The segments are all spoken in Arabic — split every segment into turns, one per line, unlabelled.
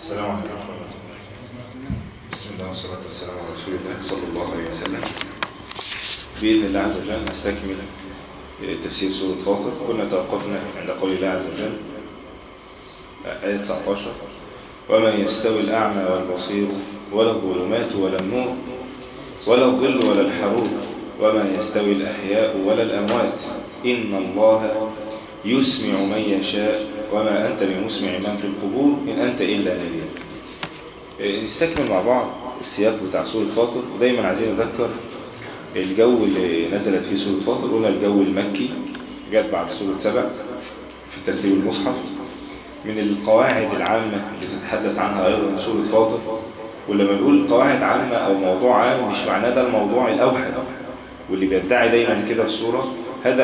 السلام عليكم ورحمة الله. بسم الله والصلاة والسلام على رسول الله صلى الله عليه وسلم. بإذن الله عز وجل نستكمل تفسير سورة فاطر. كنا توقفنا عند قول الله عز وجل آية 19: وما يستوي الأعمى والبصير ولا الظلمات ولا النور ولا الظل ولا الحرور وما يستوي الأحياء ولا الأموات إن الله يسمع من يشاء وما أنت بمسمع من في القبور إن أنت إلا نذير. نستكمل مع بعض السياق بتاع سورة فاطر. ودايما عايزين نذكر الجو اللي نزلت فيه سورة فاطر. قلنا الجو المكي جت بعد سورة سبع في ترتيب المصحف. من القواعد العامة اللي تتحدث عنها أيضا سورة فاطر، ولما نقول قواعد عامة أو موضوع عام مش معناه ده الموضوع الأوحد، واللي بيدعي دايما كده في السورة هذا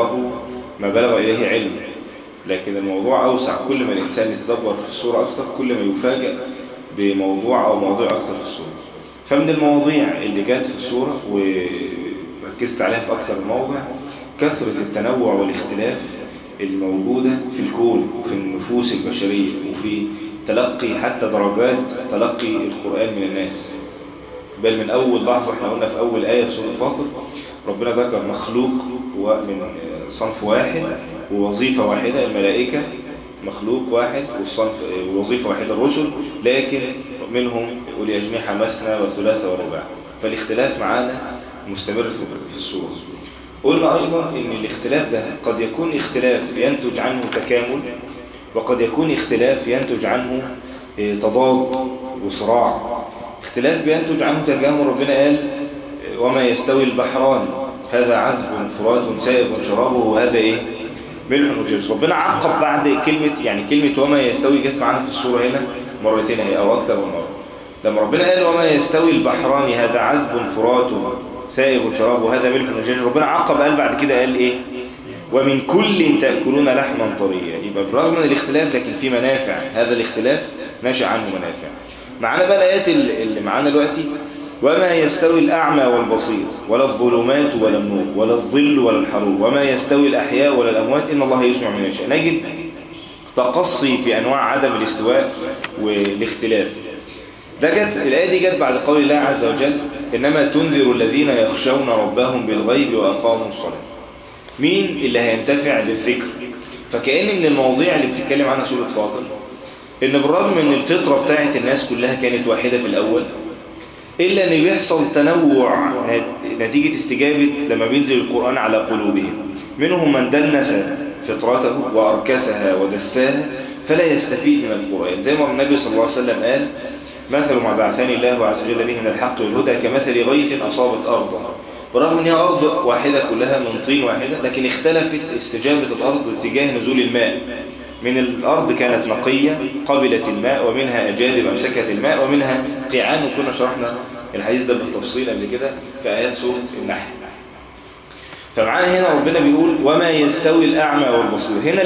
ما بلغ إليه علم، لكن الموضوع أوسع. كل ما الإنسان يتدبر في السورة أكتر كل ما يفاجأ بموضوع أو موضوع أكتر في السورة. فمن المواضيع اللي جات في السورة وركزت عليها في أكتر الموضع كثرة التنوع والاختلاف الموجودة في الكون وفي النفوس البشرية وفي تلقي حتى درجات تلقي القرآن من الناس. بل من أول لحظة احنا قلنا في أول آية في سورة فاطر ربنا ذكر مخلوق ومن صنف واحد ووظيفة واحدة، الملائكة مخلوق واحد ووظيفة واحدة الرسل، لكن منهم أولي أجنحة مثنى وثلاثة ورباع. فالاختلاف معانا مستمر في السورة. قلنا أيضا أن الاختلاف ده قد يكون اختلاف ينتج عنه تكامل، وقد يكون اختلاف ينتج عنه تضاد وصراع. اختلاف بينتج عنه تكامل، ربنا قال وما يستوي البحران هذا عذب فرات سائغ شرابه وهذا ملح وجاج. ربنا عقب بعد كلمة وما يستوي جت معانا في السورة هنا مرتين أو أكثر من مرة. لما ربنا قال وما يستوي البحران هذا عذب فرات سائغ شرابه وهذا ملح وجاج، ربنا عقب قال بعد كده قال ومن كل تأكلون لحما طريا. يبقى بالرغم من الاختلاف لكن في منافع، هذا الاختلاف نشأ عنه منافع. معانا بقى الآيات اللي معانا دلوقتي: وما يستوي الأعمى والبصير ولا الظلمات ولا النور ولا الظل ولا الحرور وما يستوي الأحياء ولا الأموات إن الله يسمع من يشاء. نجد تقصي في أنواع عدم الاستواء والاختلاف. الآية دي جت بعد قول الله عز وجل إنما تنذر الذين يخشون ربهم بالغيب وأقاموا الصلاة. مين اللي هينتفع بالذكر؟ فكأن من المواضيع اللي بتتكلم عنها سورة فاطر إن بالرغم من الفطرة بتاعت الناس كلها كانت واحدة في الأول، إلا أن بيحصل تنوع نتيجة استجابة لما بينزل القرآن على قلوبهم. منهم من دنس فطرته وأركسها ودساها فلا يستفيد من القرآن، زي ما النبي صلى الله عليه وسلم قال مثل ما بعثني الله عز وجل به من الحق والهدى كمثل غيث أصابت أرضا. برغم أنها أرض واحدة كلها من طين واحدة، لكن اختلفت استجابة الأرض اتجاه نزول الماء. من الأرض كانت نقية قبلت الماء، ومنها أجادب أمسكت الماء، ومنها قيعان، وكنا شرحنا الحديث ده بالتفصيل قبل كده في آيات سورة النحل. فمعانا هنا ربنا بيقول وما يستوي الأعمى والبصير. هنا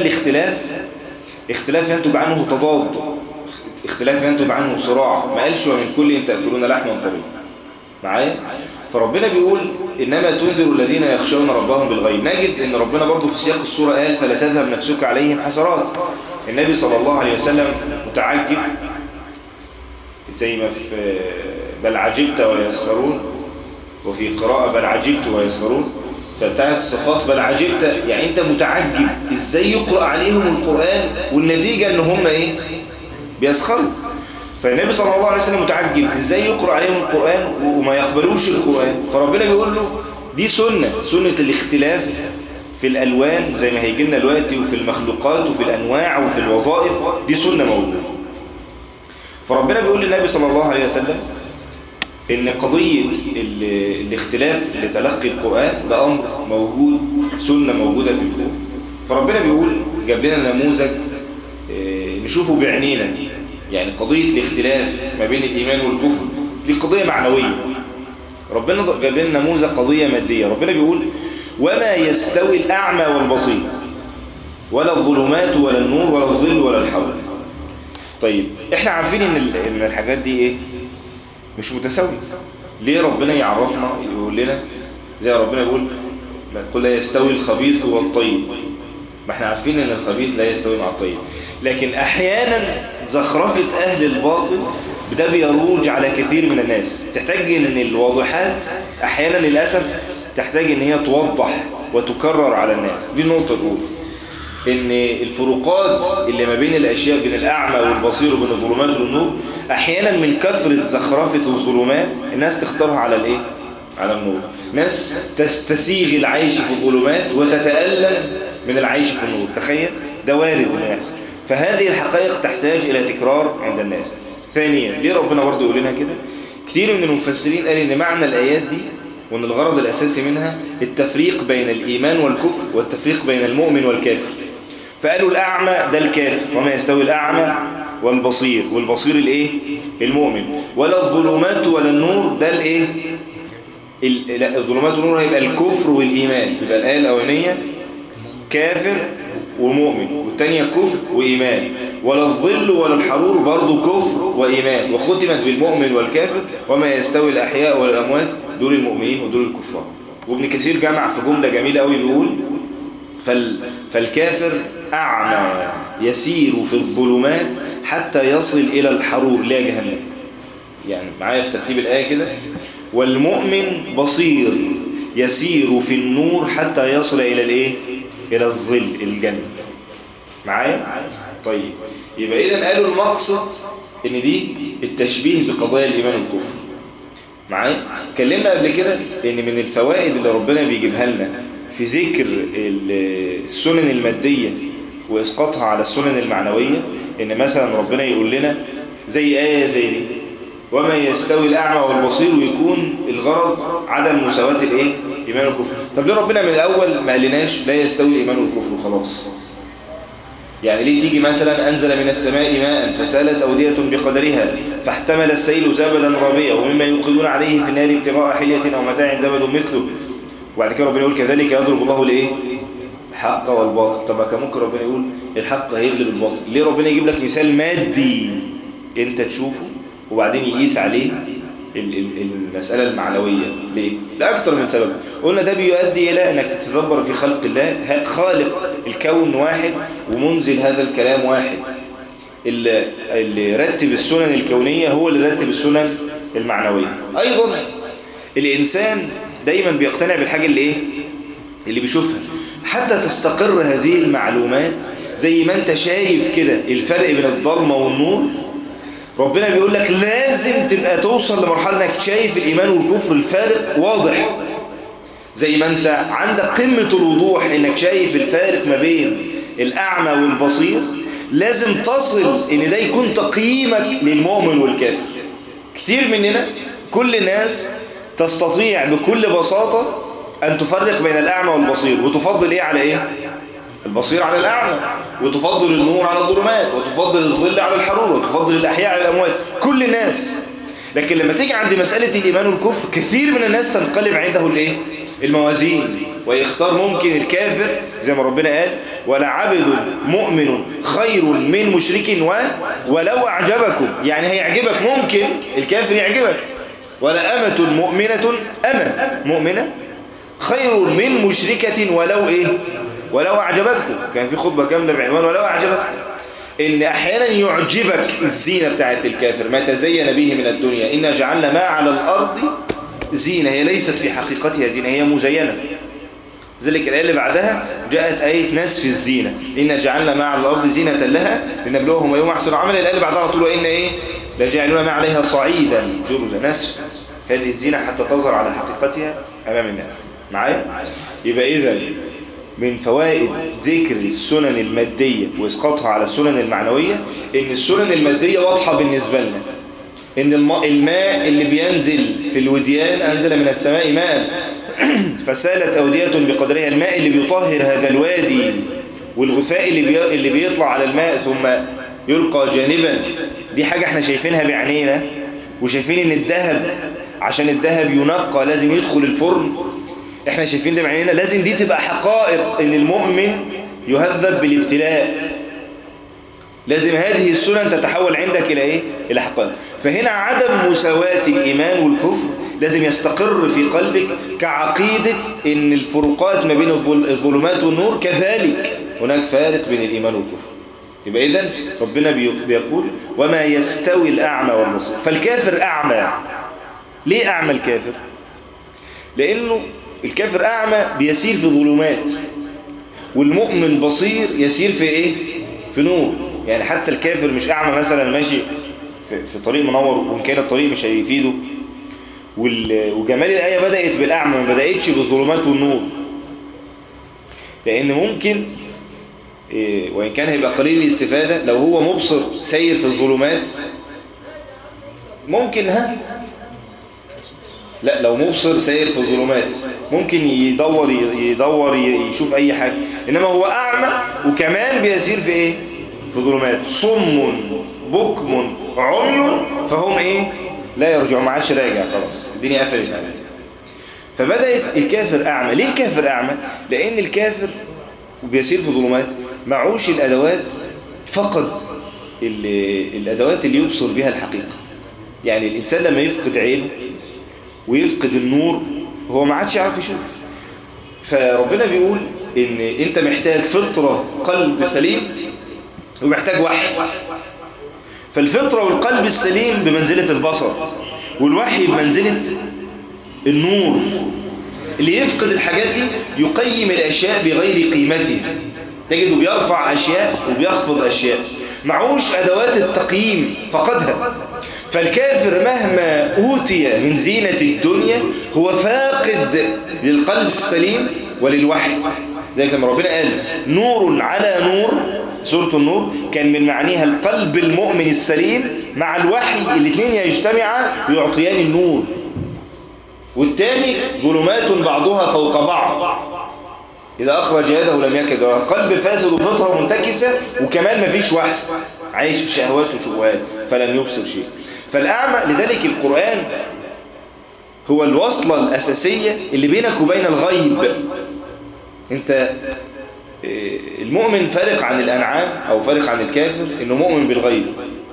اختلاف ينتج عنه تضاد، اختلاف ينتج عنه صراع. ما قالش ومن كل تأكلون لحما طريا معايا. فربنا بيقول إنما تنذر الذين يخشون ربهم بالغيب. نجد إن ربنا برضو في سياق السورة قال فلا تذهب نفسك عليهم حسرات. النبي صلى الله عليه وسلم متعجب، زي ما في بل عجبت ويسخرون، وفي قراءة بل عجبت ويسخرون. فبتاعت الصفات بل عجبت يعني أنت متعجب إزاي يقرأ عليهم القرآن والنتيجة إن هم بيسخروا. فالنبي صلى الله عليه وسلم متعجب ازاي يقرأ عليهم القرآن وما يقبلوش القرآن. فربنا بيقول له دي سنة الاختلاف في الألوان زي ما هيجي لنا دلوقتي، وفي المخلوقات وفي الأنواع وفي الوظائف، دي سنة موجودة. فربنا بيقول للنبي صلى الله عليه وسلم إن قضية الاختلاف لتلقي القرآن ده أمر موجود، سنة موجودة في الكون. فربنا بيقول جاب لنا نموذج نشوفه بعينينا. يعني قضية الاختلاف ما بين الإيمان والكفر دي قضية معنوية. ربنا جاب لنا نموذج قضية مادية. ربنا بيقول وما يستوي الأعمى والبصير ولا الظلمات ولا النور ولا الظل ولا الحول. طيب احنا عارفين ان الحاجات دي مش متساوية. ليه ربنا يعرفنا يقول لنا زي ربنا يقول قل لا يستوي الخبيث والطيب؟ ما احنا عارفين ان الخبيث لا يستوي مع الطيب. لكن أحيانا زخرفة أهل الباطل ده بيروج على كثير من الناس، تحتاج ان الواضحات أحيانا للأسف تحتاج ان هي توضح وتكرر على الناس. دي النقطة الأولى، ان الفروقات اللي ما بين الأشياء، بين الأعمى والبصير وبين الظلمات والنور، أحيانا من كثرة زخرفة الظلمات الناس تختارها على الإيه؟ على النور. ناس تستسيغ العيش في الظلمات وتتألم من العيش في النور. تخيل ده وارد انه يحصل. فهذه الحقائق تحتاج إلى تكرار عند الناس. ثانيا، ليه ربنا برضه يقول لنا كده؟ كتير من المفسرين قال ان معنى الآيات دي وان الغرض الأساسي منها التفريق بين الإيمان والكفر والتفريق بين المؤمن والكافر. فقالوا الأعمى ده الكافر، وما يستوي الأعمى والبصير، والبصير الايه؟ المؤمن. ولا الظلمات ولا النور ده الايه؟ لا، الظلمات والنور هيبقى الكفر والإيمان. يبقى الآية الأولانية كافر ومؤمن، والثانية كفر وإيمان. ولا الظل ولا الحرور برضو كفر وإيمان، وختمت بالمؤمن والكافر وما يستوي الأحياء والأموات، دول المؤمنين ودول الكفار. وابن كثير جمع في جملة جميلة قوي بيقول فالكافر أعمى يسير في الظلمات حتى يصل إلى الحرور لا جهنم. يعني معايا في ترتيب الآية كده، والمؤمن بصير يسير في النور حتى يصل إلى الإيه؟ إلى الظل الجنة. معايا؟ طيب، يبقى إذن قالوا المقصد إن دي التشبيه بقضايا الإيمان والكفر. معايا؟ اتكلمنا قبل كده إن من الفوائد اللي ربنا بيجيبها لنا في ذكر السنن المادية وإسقاطها على السنن المعنوية، إن مثلا ربنا يقول لنا زي آية زي دي وما يستوي الأعمى والبصير، ويكون الغرض عدم مساواة الإيه؟ إيمان والكفر. طب ليه ربنا من الأول ما قالناش لا يستوي الإيمان والكفر وخلاص؟ يعني ليه تيجي مثلا أنزل من السماء ماء فسالت أودية بقدرها فاحتمل السيل زبدا رابيا ومما يوقدون عليه في النار ابتغاء حلية أو متاع زبد مثله، وبعد كده ربنا يقول كذلك يضرب الله الإيه؟ الحق والباطل. طب كان ممكن ربنا يقول الحق هيغلب الباطل. ليه ربنا يجيب لك مثال مادي انت تشوفه وبعدين يقيس عليه المسألة المعنوية؟ ليه؟ لأكثر من سبب. قلنا ده بيؤدي إلى أنك تتدبر في خلق الله. خالق الكون واحد ومنزل هذا الكلام واحد. اللي رتب السنن الكونية هو اللي رتب السنن المعنوية. أيضا الإنسان دايما بيقتنع بالحاجة اللي إيه؟ اللي بيشوفها حتى تستقر هذه المعلومات. زي ما انت شايف كده الفرق بين الضلمة والنور، ربنا بيقول لك لازم تبقى توصل لمرحلة انك شايف الإيمان والكفر الفارق واضح. زي ما انت عندك قمة الوضوح انك شايف الفارق ما بين الأعمى والبصير، لازم تصل ان ده يكون تقييمك للمؤمن والكافر. كتير مننا، كل الناس تستطيع بكل بساطة أن تفرق بين الأعمى والبصير، وتفضل إيه على إيه؟ البصير على الأعمى، وتفضل النور على الظلمات، وتفضل الظل على الحرور، وتفضل الأحياء على الأموات. كل الناس. لكن لما تيجي عند مسألة الإيمان والكفر، كثير من الناس تنقلب عنده الإيه؟ الموازين، ويختار ممكن الكافر زي ما ربنا قال ولعبد مؤمن خير من مشرك ولو أعجبكم. يعني هيعجبك، ممكن الكافر يعجبك. ولا أمة مؤمنة، أمة مؤمنة خير من مشركة ولو إيه؟ ولو أعجبتكم. كان في خطبة كاملة بعنوان ولو أعجبتكم. إن أحيانا يعجبك الزينة بتاعت الكافر، ما تزين به من الدنيا. إن جعلنا ما على الأرض زينة، هي ليست في حقيقتها زينة، هي مزينة. ذلك الآية اللي بعدها جاءت آية نسف الزينة، إن جعلنا ما على الأرض زينة لها لنبلوهم أيهم أحسن عملا. الآية اللي بعدها طول وإن إيه؟ لجعلنا ما عليها صعيدا جرزا. نسف هذه الزينة حتى تظهر على حقيقتها أمام الناس. معايا؟ يبقى إذن من فوائد ذكر السنن المادية وإسقاطها على السنن المعنوية إن السنن المادية واضحة بالنسبة لنا. إن الماء اللي بينزل في الوديان أنزل من السماء ماء فسالت أودية بقدرها. الماء اللي بيطهر هذا الوادي، والغثاء اللي بيطلع على الماء ثم يلقى جانبا، دي حاجة احنا شايفينها بعينينا، وشايفين إن الذهب عشان الذهب ينقى لازم يدخل الفرن. احنا شايفين ده بعينينا. لازم دي تبقى حقائق ان المؤمن يهذب بالابتلاء. لازم هذه السنن تتحول عندك الى ايه؟ الى حقائق. فهنا عدم مساواة الايمان والكفر لازم يستقر في قلبك كعقيدة ان الفروقات ما بين الظلمات والنور، كذلك هناك فارق بين الايمان والكفر. يبقى إذن ربنا بيقول وما يستوي الأعمى والبصير. فالكافر أعمى. ليه أعمى الكافر؟ لأنه الكافر أعمى بيسير في ظلمات، والمؤمن بصير يسير في إيه؟ في نور. يعني حتى الكافر مش أعمى مثلا ماشي في طريق منور وإن كان الطريق مش هيفيده. وجمال الآية بدأت بالأعمى، ما بدأتش بالظلمات والنور، لأن ممكن وإن كان هيبقى قليل الاستفادة لو هو مبصر سير في الظلمات ممكن لا، لو مبصر سير في الظلمات ممكن يدور يشوف أي حاجة. إنما هو أعمى وكمان بيسير في إيه؟ في ظلمات. صم بكم عمي فهم إيه؟ لا يرجعوا، ما عادش راجع، خلاص الدنيا قفلت عليه. فبدأت الكافر أعمى. ليه الكافر أعمى؟ لأن الكافر وبيسير في ظلمات معوش الأدوات، فقد الأدوات اللي يبصر بها الحقيقة. يعني الإنسان لما يفقد عينه ويفقد النور هو ما عادش يعرف يشوف. فربنا بيقول إن أنت محتاج فطرة قلب سليم ومحتاج وحي. فالفطرة والقلب السليم بمنزلة البصر، والوحي بمنزلة النور. اللي يفقد الحاجات دي يقيم الأشياء بغير قيمتها، تجده بيرفع أشياء وبيخفض أشياء، معوش أدوات التقييم، فقدها. فالكافر مهما أوتي من زينة الدنيا هو فاقد للقلب السليم وللوحي. ذلك لما ربنا قال نور على نور سورة النور كان من معانيها القلب المؤمن السليم مع الوحي، الاثنين يجتمعا ويعطيان النور. والتاني ظلمات بعضها فوق بعض إذا أخرج يده لم يكد يراها. قلب فاسد وفطرة منتكسة وكمان ما فيش وحي، عايش في شهوات وشبهات فلن يبصر شيء. فالأعمى لذلك القرآن هو الوصلة الأساسية اللي بينك وبين الغيب. أنت المؤمن فارق عن الأنعام أو فارق عن الكافر إنه مؤمن بالغيب.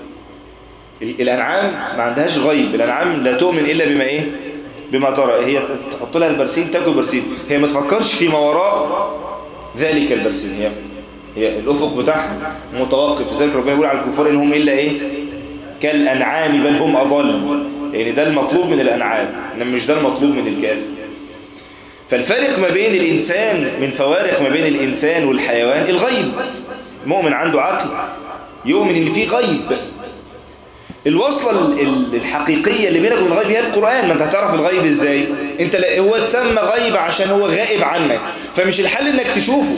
الأنعام ما عندهاش غيب. الأنعام لا تؤمن إلا بما إيه؟ بما ترى. هي تحط لها البرسيم تاكل برسيم، هي ما تفكرش في ما وراء ذلك البرسيم. هي الأفق بتاعها متوقف. لذلك ربنا يقول على الكفار إنهم إلا إيه؟ كالأنعام بل هم أضل. يعني ده المطلوب من الأنعام إنما مش ده المطلوب من الكافر. فالفارق ما بين الإنسان من فوارق ما بين الإنسان والحيوان الغيب. المؤمن عنده عقل يؤمن إن في غيب. الوصلة الحقيقية اللي بينك وبين الغيب هي القرآن. ما انت هتعرف الغيب ازاي؟ انت هو تسمى غيب عشان هو غائب عنك، فمش الحل انك تشوفه.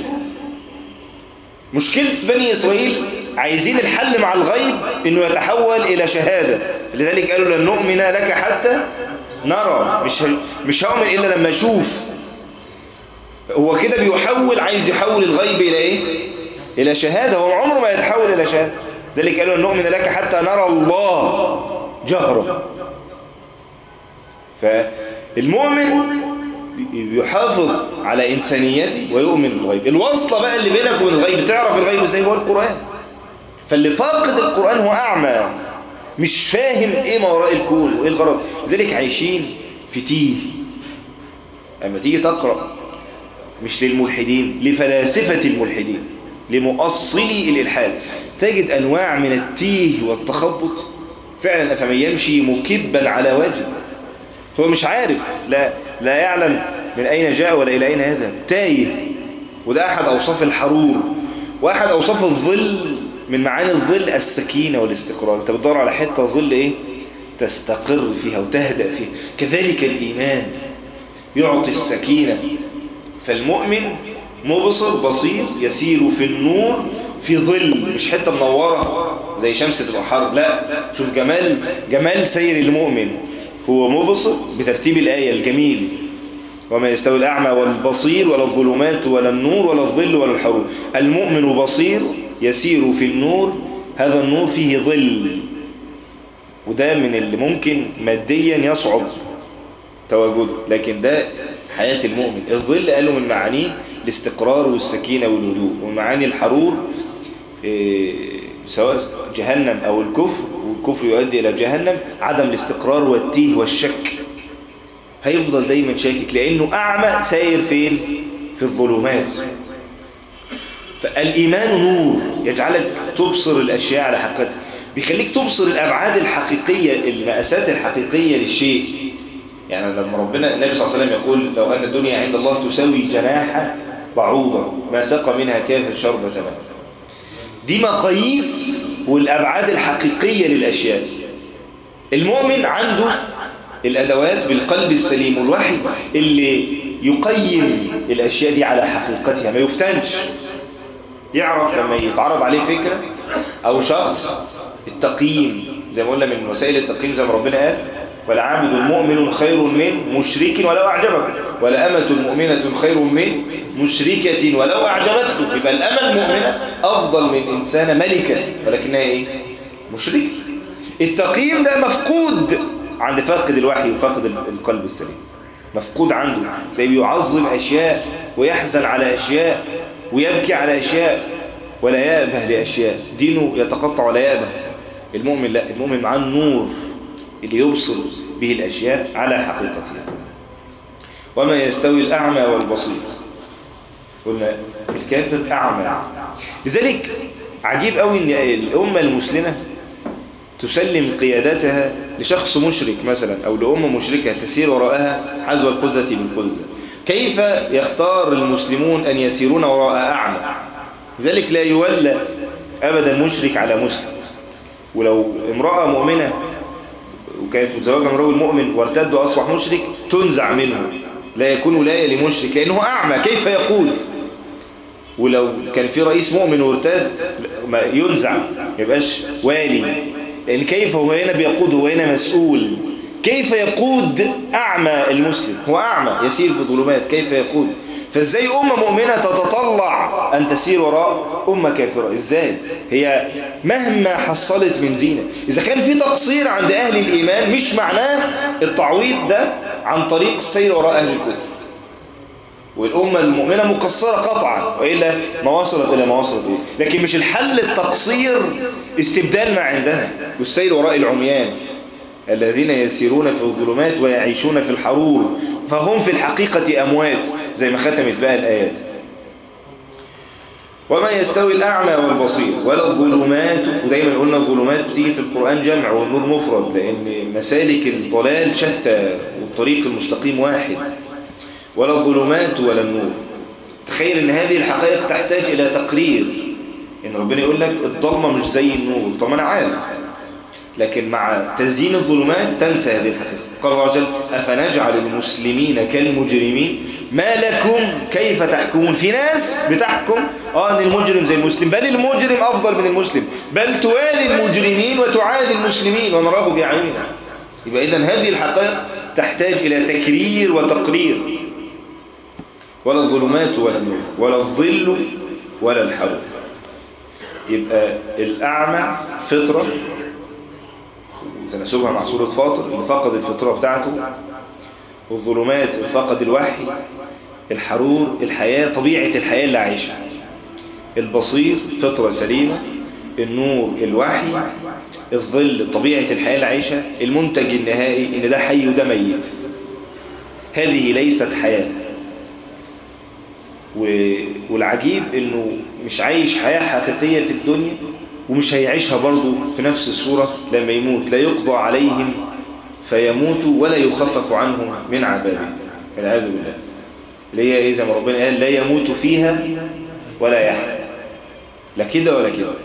مشكلة بني إسرائيل عايزين الحل مع الغيب انه يتحول الى شهادة. لذلك قالوا لن نؤمن لك حتى نرى. مش هؤمن الا لما اشوف. هو كده بيحول، عايز يحول الغيب الى ايه؟ الى شهادة. هو عمره ما يتحول الى شهادة. ذلك قالوا أن نؤمن لك حتى نرى الله جهرا. فالمؤمن يحافظ على إنسانيته ويؤمن بالغيب. الوصلة بقى اللي بينك وبين الغيب تعرف الغيب ازاي هو القرآن. فاللي فاقد القرآن هو أعمى، مش فاهم إيه ما وراء الكون وإيه الغرض. لذلك عايشين في تيه. أما تيجي تقرأ مش للملحدين، لفلاسفة الملحدين، لمؤصلي الإلحاد، تجد أنواع من التيه والتخبط فعلا. فمن يمشي مكبا على وجهه هو مش عارف، لا يعلم من أين جاء ولا إلى أين يذهب، تايه. وده أحد أوصاف الحرور. وأحد أوصاف الظل من معاني الظل السكينة والاستقرار. أنت بتدور على حتة ظل إيه؟ تستقر فيها وتهدأ فيها. كذلك الإيمان يعطي السكينة. فالمؤمن مبصر بصير يسير في النور في ظل، مش حتة منورة زي شمس تبقى حر. لا، شوف جمال سير المؤمن. هو مبصر بترتيب الآية الجميل. وما يستوي الأعمى والبصير ولا الظلمات ولا النور ولا الظل ولا الحرور. المؤمن بصير يسير في النور، هذا النور فيه ظل. وده من اللي ممكن ماديا يصعب تواجده، لكن ده حياة المؤمن. الظل قالوا من معانيه الاستقرار والسكينة والهدوء. ومن معاني الحرور سواء جهنم أو الكفر، والكفر يؤدي إلى جهنم، عدم الاستقرار والتيه والشك. هيفضل دايما شاكك لأنه أعمى ساير فين؟ في الظلمات. فالإيمان نور. يجعلك تبصر الأشياء على حقيقتها، بيخليك تبصر الأبعاد الحقيقية، المقاسات الحقيقية للشيء. يعني لما ربنا النبي صلى الله عليه وسلم يقول لو أن الدنيا عند الله تساوي جناح بعوضة ما سقى منها كافر شربة ماء. دي مقاييس والأبعاد الحقيقية للأشياء. المؤمن عنده الأدوات بالقلب السليم والوحي اللي يقيم الأشياء دي على حقيقتها، ما يفتنش. يعرف لما يتعرض عليه فكرة أو شخص التقييم، زي ما قلنا من وسائل التقييم زي ما ربنا قال والعابد المؤمن خير من مشرك ولو أعجبك، ولأمة مؤمنة خير من مشركة ولو أعجبتك. يبقى الأمة المؤمنة أفضل من إنسانة ملكة ولكنها إيه؟ مشركة. التقييم ده مفقود عند فاقد الوحي وفاقد القلب السليم، مفقود عنده، فبيعظم أشياء ويحزن على أشياء ويبكي على أشياء ولا يأبه لأشياء، دينه يتقطع ولا يأبه. المؤمن لا، المؤمن معاه النور اللي يبصر به الأشياء على حقيقتها. وما يستوي الأعمى والبصير، قلنا الكافر أعمى. لذلك عجيب قوي أن الأمة المسلمة تسلم قيادتها لشخص مشرك مثلا أو لأمة مشركة تسير وراءها حذو القذة بالقذة. كيف يختار المسلمون أن يسيرون وراء أعمى؟ لذلك لا يولى أبدا مشرك على مسلم. ولو امرأة مؤمنة وكانت متزوجة من رجل مؤمن وارتد وأصبح مشرك تنزع منه، لا يكون ولاية لمشرك لأنه أعمى، كيف يقود؟ ولو كان في رئيس مؤمن وارتد ينزع، ما يبقاش والي، لأن كيف هو هنا بيقود؟ هو هنا مسؤول. كيف يقود أعمى المسلم؟ هو أعمى يسير في الظلمات، كيف يقود؟ فإزاي أمة مؤمنة تتطلع أن تسير وراء أمة كافرة؟ إزاي؟ هي مهما حصلت من زينة، إذا كان في تقصير عند أهل الإيمان مش معناه التعويض ده عن طريق السير وراء أهل الكفر. والأمة المؤمنة مقصرة قطعا، وإلا ما وصلت إلى ما وصلت إليه. لكن مش الحل التقصير استبدال ما عندها والسير وراء العميان الذين يسيرون في الظلمات ويعيشون في الحرور فهم في الحقيقة أموات، زي ما ختمت بقى الآيات. وما يستوي الأعمى والبصير ولا الظلمات، ودايما قلنا الظلمات بتيجي في القرآن جمع والنور مفرد، لأن مسالك الضلال شتى والطريق المستقيم واحد. ولا الظلمات ولا النور. تخيل ان هذه الحقائق تحتاج الى تقرير، ان ربنا يقول لك الضلمة مش زي النور. طب انا عارف، لكن مع تزيين الظلمات تنسى هذه الحقيقة. قال الله عز وجل أفنجعل المسلمين كالمجرمين ما لكم كيف تحكمون. في ناس بتحكم ان المجرم زي المسلم، بل المجرم افضل من المسلم، بل توالي المجرمين وتعادي المسلمين ونراه بأعيننا. يبقى اذا هذه الحقائق تحتاج الى تكرير وتقرير. ولا الظلمات ولا النور ولا الظل ولا الحرور. يبقى الأعمى فطرة وتناسبها مع سورة فاطر اللي فقد الفطرة بتاعته، والظلمات اللي فقد الوحي، الحرور الحياة طبيعة الحياة اللي عايشها، البصير فطرة سليمة، النور الوحي، الظل طبيعة الحياة اللي عايشها، المنتج النهائي إن ده حي وده ميت. هذه ليست حياة. والعجيب انه مش عايش حياة حقيقية في الدنيا ومش هيعيشها برضو في نفس الصورة لما يموت. لا يقضى عليهم فيموتوا ولا يخفف عنهم من عذابه، والعياذ بالله. اللي هي زي ما ربنا قال لا يموت فيها ولا يحيى، لا كده ولا كده.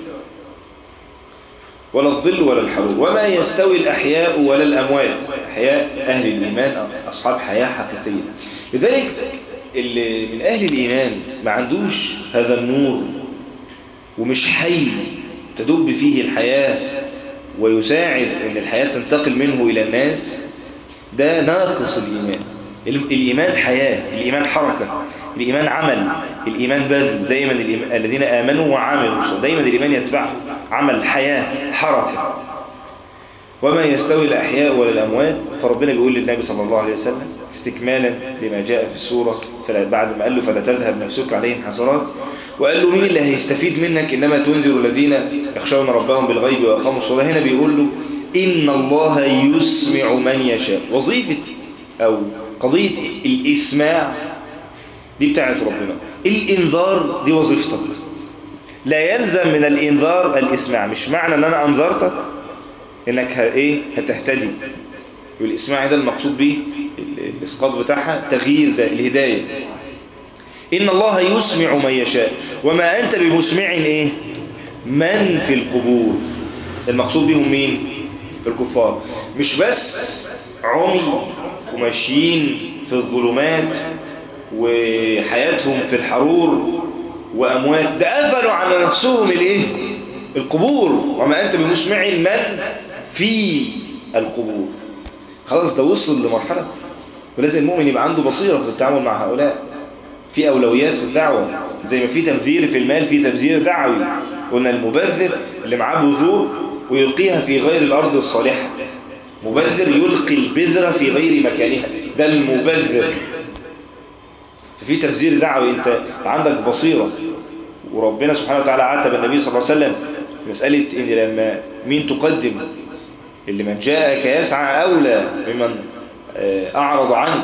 ولا الظل ولا الحرور. وما يستوي الأحياء ولا الأموات. أحياء أهل الإيمان أصحاب حياة حقيقية. لذلك اللي من أهل الإيمان ما عندوش هذا النور ومش حي تدب فيه الحياة ويساعد أن الحياة تنتقل منه إلى الناس، ده ناقص الإيمان. الإيمان حياة، الإيمان حركة، الإيمان عمل، الإيمان بذل. دايما الذين آمنوا وعملوا دايما الإيمان يتبعه عمل، حياة، حركة. وما يستوي الأحياء ولا الأموات. فربنا بيقول للنبي صلى الله عليه وسلم استكمالا لما جاء في السورة، بعد ما قال له فلا تذهب نفسك عليهم حسرات، وقال له مين اللي هيستفيد منك؟ إنما تنذر الذين يخشون ربهم بالغيب وأقاموا الصلاة. هنا بيقول له إن الله يسمع من يشاء. وظيفة أو قضية الإسماع دي بتاعت ربنا، الإنذار دي وظيفتك. لا يلزم من الإنذار الإسماع. مش معنى أن أنا أنذرتك إنك هتهتدي. والإسماع ده المقصود به الإسقاط بتاعها تغيير، ده الهداية. إن الله يسمع من يشاء وما أنت بمسمع من في القبور. المقصود بهم مين؟ الكفار. مش بس عمي وماشيين في الظلمات وحياتهم في الحرور وأموات، ده قفلوا على نفسهم القبور. وما أنت بمسمع من في القبور. خلاص ده وصل لمرحلة. ولازم المؤمن يبقى عنده بصيرة في التعامل مع هؤلاء. في أولويات في الدعوة، زي ما في تبذير في المال في تبذير دعوي. قلنا المبذر اللي معاه بذور ويلقيها في غير الأرض الصالحة. مبذر يلقي البذرة في غير مكانها، ده المبذر. ففي تبذير دعوي، انت عندك بصيرة. وربنا سبحانه وتعالى عاتب النبي صلى الله عليه وسلم في مسألة ان لما مين تقدم، اللي من جاءك يسعى أولى ممن أعرض عنك.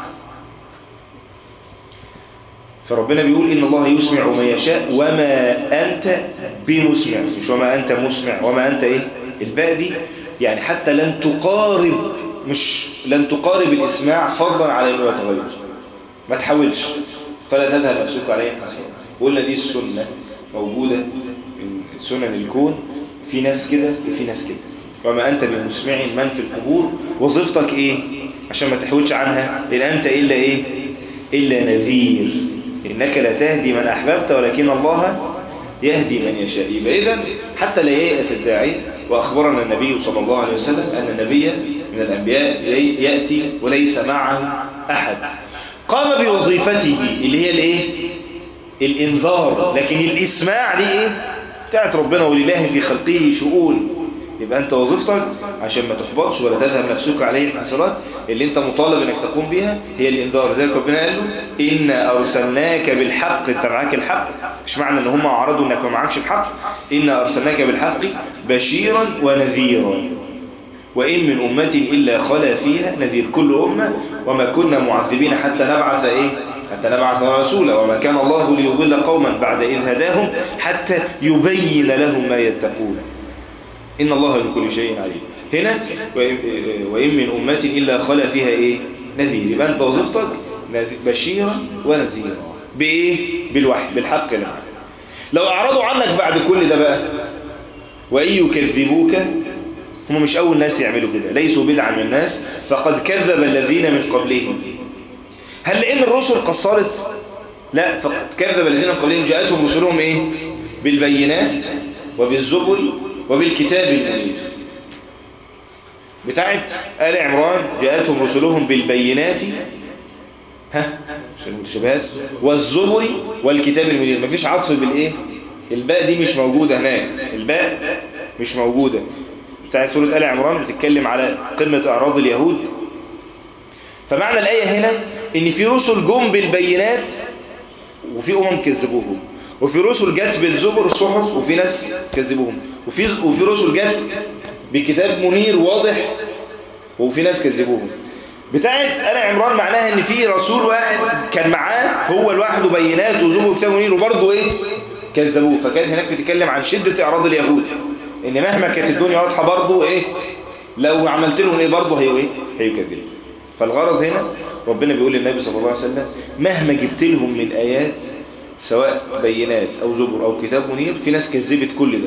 فربنا بيقول إن الله يسمع من يشاء وما أنت بمسمع. مش وما أنت مسمع، وما أنت الباء دي يعني حتى لن تقارب، مش لن تقارب الإسماع فضلا على أنه يتغير. ما تحاولش، فلا تذهب نفسك عليه حسنا. وقلنا دي السنة موجودة من سنن الكون. في ناس كده وفي ناس كده. وما أنت بمسمع من في القبور. وظيفتك عشان ما تحاولش عنها، لأن أنت إلا نذير. إنك لا تهدي من أحببت ولكن الله يهدي من يشاء. يبقى إذن حتى لا ييأس الداعي. وأخبرنا النبي صلى الله عليه وسلم أن النبي من الأنبياء يأتي وليس معه أحد. قام بوظيفته اللي هي الإنذار، لكن الإسماع دي بتاعت ربنا، ولله في خلقه شؤون. يبقى أنت وظيفتك عشان ما تحبطش ولا تذهب نفسك عليه الحسرات، اللي أنت مطالب أنك تقوم بها هي الإنذار. زي ربنا قال له إنا أرسلناك بالحق. أنت معاك الحق، مش معنى أن هم عرضوا أنك ما معكش الحق. إنا أرسلناك بالحق بشيرا ونذيرا وإن من أمة إلا خلا فيها نذير. كل أمة. وما كنا معذبين حتى نبعث رسولا وما كان الله ليضل قوما بعد إذ هداهم حتى يبين لهم ما يتقون إن الله بكل شيء عليم. هنا وإن من أمة إلا خلا فيها نذير. يبقى أنت وظيفتك بشيرا ونذيرا بالوحي بالحق لك. لو أعرضوا عنك بعد كل ده بقى وإن يكذبوك، هم مش أول ناس يعملوا كده، ليسوا بدعا من الناس، فقد كذب الذين من قبلهم. هل لأن الرسل قصرت؟ لا، فقد كذب الذين من قبلهم جاءتهم رسلهم بالبينات وبالزبر وبالكتاب المنير. بتاعت آل عمران جاءتهم رسلهم بالبينات مش المتشابهات والزبر والكتاب المنير. مفيش عطف الباء دي مش موجودة هناك، الباء مش موجودة. بتاعت سورة آل عمران بتتكلم على قمة أعراض اليهود. فمعنى الآية هنا إن في رسل جم بالبينات وفي كذبوهم، وفي رسل جت بالزبر الصحف وفي ناس كذبوهم، وفي رسل جت بكتاب منير واضح وفي ناس كذبوهم. بتاعت آل عمران معناها إن في رسول واحد كان معاه هو لوحده بينات وزبر وكتاب منير وبرضه كذبوه. فكانت هناك بتتكلم عن شدة إعراض اليهود، إن مهما كانت الدنيا واضحة برضه لو عملت لهم برضه هيكذبوا. فالغرض هنا ربنا بيقول للنبي صلى الله عليه وسلم مهما جبت لهم من آيات سواء بينات أو زبر أو كتاب منير، في ناس كذبت كل ده.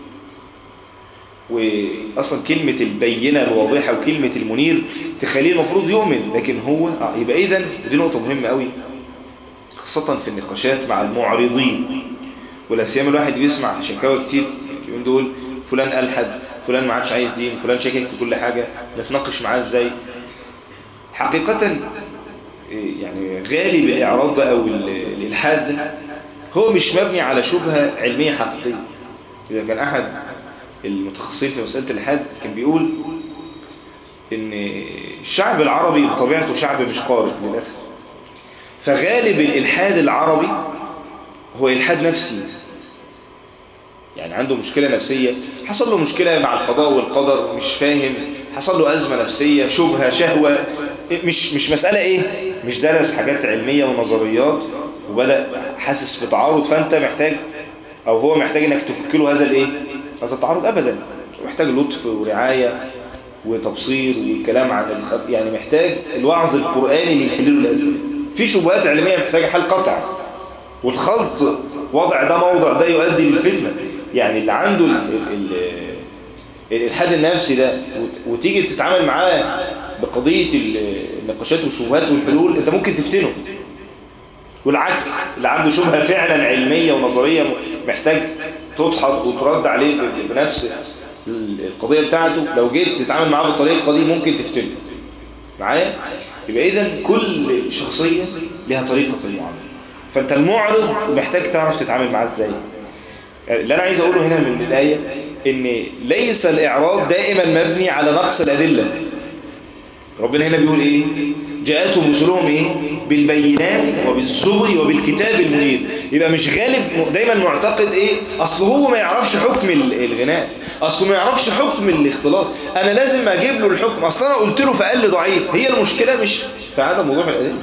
وأصلا كلمة البينة الواضحة وكلمة المنير تخليه المفروض يؤمن، لكن هو يبقى إذن. ودي نقطة مهمة قوي خاصة في النقاشات مع المعارضين، ولا سيما الواحد بيسمع شكاوى كتير من دول، فلان ألحد، فلان ما عادش عايز دين، فلان شاكك في كل حاجة، نتناقش معاه ازاي. حقيقة يعني غالب الإعراض ده أو الإلحاد ده هو مش مبني على شبهة علمية حقيقية. إذا كان أحد المتخصصين في مسألة الإلحاد كان بيقول إن الشعب العربي بطبيعته شعب مش قارئ للأسف، فغالب الإلحاد العربي هو إلحاد نفسي. يعني عنده مشكلة نفسية، حصل له مشكلة مع القضاء والقدر، مش فاهم، حصل له أزمة نفسية، شبهة، شهوة، مش مسألة مش درس حاجات علمية ونظريات وبدأ حاسس بتعارض، فأنت محتاج أو هو محتاج إنك تفك له هذا الإيه؟ هذا التعارض أبدا. محتاج لطف ورعاية وتبصير والكلام عن يعني محتاج الوعظ القرآني اللي يحل له الأزمة. في شبهات علمية محتاجة حل قطع، والخلط وضع ده موضع ده يؤدي للفتنة. يعني اللي عنده الإلحاد النفسي ده وتيجي تتعامل معاه بقضية النقاشات والشبهات والحلول، انت ممكن تفتنه. والعكس، اللي عنده شبهة فعلا علمية ونظرية محتاج تدحض وترد عليه بنفس القضية بتاعته، لو جيت تتعامل معاه بالطريقة دي ممكن تفتنه معايا. يبقى إذن كل شخصية لها طريقة في المعاملة. فأنت المعرض محتاج تعرف تتعامل معاه ازاي. اللي أنا عايز أقوله هنا من الآية إن ليس الإعراض دائما مبني على نقص الأدلة. ربنا هنا بيقول إيه؟ جاءتهم رسلهم إيه؟ بالبينات وبالزبر وبالكتاب المنير. يبقى مش غالب دايما معتقد إيه؟ أصل هو ما يعرفش حكم الغناء، أصل ما يعرفش حكم الاختلاط، أنا لازم أجيب له الحكم، أصل أنا قلت له فقال لي ضعيف. هي المشكلة مش في عدم وضوح الأدلة،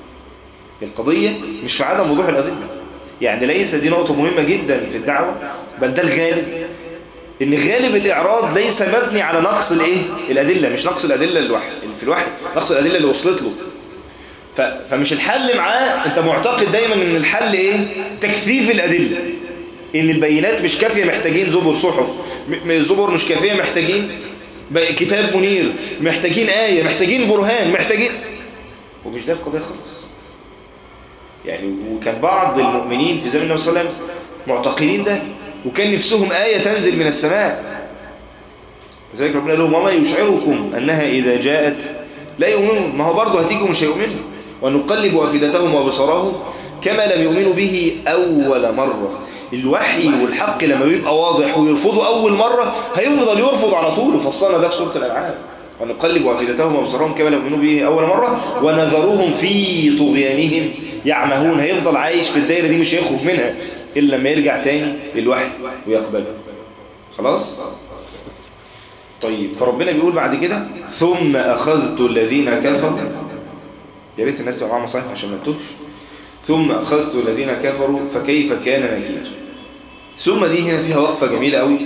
القضية مش في عدم وضوح الأدلة. يعني ليس دي نقطة مهمة جدا في الدعوة، بل ده الغالب، إن غالب الإعراض ليس مبني على نقص الإيه؟ الأدلة، مش نقص الأدلة اللي في الوحي، نقص الأدلة اللي وصلت له. فمش الحل معاه، أنت معتقد دايما إن الحل إيه؟ تكثيف الأدلة، إن البينات مش كافية محتاجين زبر صحف، الزبر مش كافية محتاجين كتاب منير، محتاجين آية، محتاجين برهان، محتاجين، ومش ده القضية خالص. يعني وكان بعض المؤمنين في زمن النبي صلى الله عليه وسلم معتقدين ده، وكان نفسهم آية تنزل من السماء. لذلك ربنا قال لهم وما يشعركم أنها إذا جاءت لا يؤمنون. ما هو برضه هتيجوا مش هيؤمنوا. ونقلب أفئدتهم وأبصارهم كما لم يؤمنوا به أول مرة. الوحي والحق لما بيبقى واضح ويرفضوا أول مرة هيفضل يرفض على طول. وفصلنا ده في سورة الأنعام. ونقلب أفئدتهم وأبصارهم كما لم يؤمنوا به أول مرة ونذروهم في طغيانهم يعمهون. هيفضل عايش في الدائرة دي، مش هيخرج منها إلا لما يرجع تاني للوحي ويقبله. خلاص؟ طيب، فربنا بيقول بعد كده ثم أخذت الذين كفروا. يا ريت الناس تبقى معاها مصاحف عشان ما تتوهش. ثم أخذت الذين كفروا فكيف كان نكير. ثم دي هنا فيها وقفة جميلة قوي،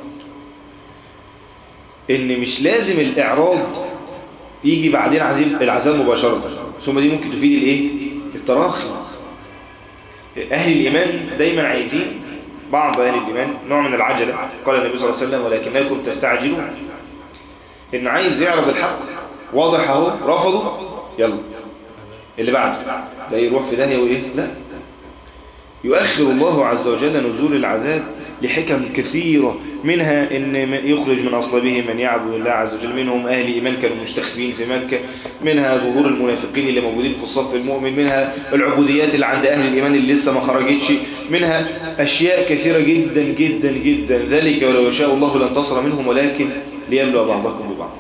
إن مش لازم الإعراض يجي بعدين العذاب مباشرة. ثم دي ممكن تفيد الإيه؟ التراخي. أهل الإيمان دايما عايزين، بعض أهل الإيمان نوع من العجلة، قال النبي صلى الله عليه وسلم ولكنكم تستعجلون. إنه عايز يعرض الحق واضح أهو، رفضوا، يلا اللي بعده لا يروح في داهية وإيه؟ لا، يؤخر الله عز وجل نزول العذاب لحكم كثيرة، منها إن يخرج من أصلابهم من يعبد الله عز وجل، منهم أهل إيمان كانوا مستخفين في مكة، منها ظهور المنافقين اللي موجودين في الصف المؤمن، منها العبوديات اللي عند أهل الإيمان اللي لسه ما خرجتش، منها أشياء كثيرة جدا جدا جدا. ذلك ولو يشاء الله لانتصر منهم ولكن ليبلو بعضكم ببعض.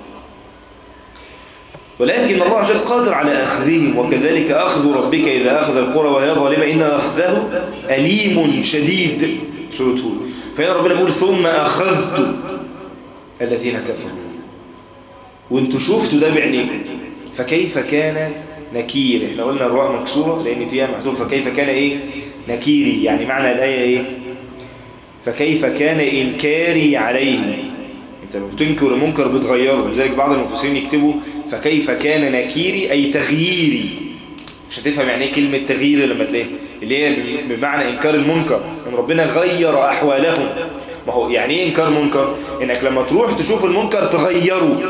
ولكن الله عز وجل قادر على أخذهم، وكذلك أخذ ربك إذا أخذ القرى وهي ظالمة إن أخذه أليم شديد. سورة هود. فهنا ربنا بيقول ثم أخذت الذين كفروا، وانتوا شفتوا ده بعينيكم، فكيف كان نكير. احنا قلنا الراء مكسورة لأن فيها محذوف، فكيف كان إيه؟ نكيري. يعني معنى الآية إيه؟ فكيف كان إنكاري عليهم. انت بتنكر المنكر بتغيره. لذلك بعض المفسرين يكتبوا فكيف كان نكيري أي تغييري، مش هتفهم يعني ايه كلمة تغيير لما تلاقيه، اللي هي بمعنى إنكار المنكر، ان ربنا غير أحوالهم. ما هو يعني ايه إنكار منكر؟ انك لما تروح تشوف المنكر تغيره،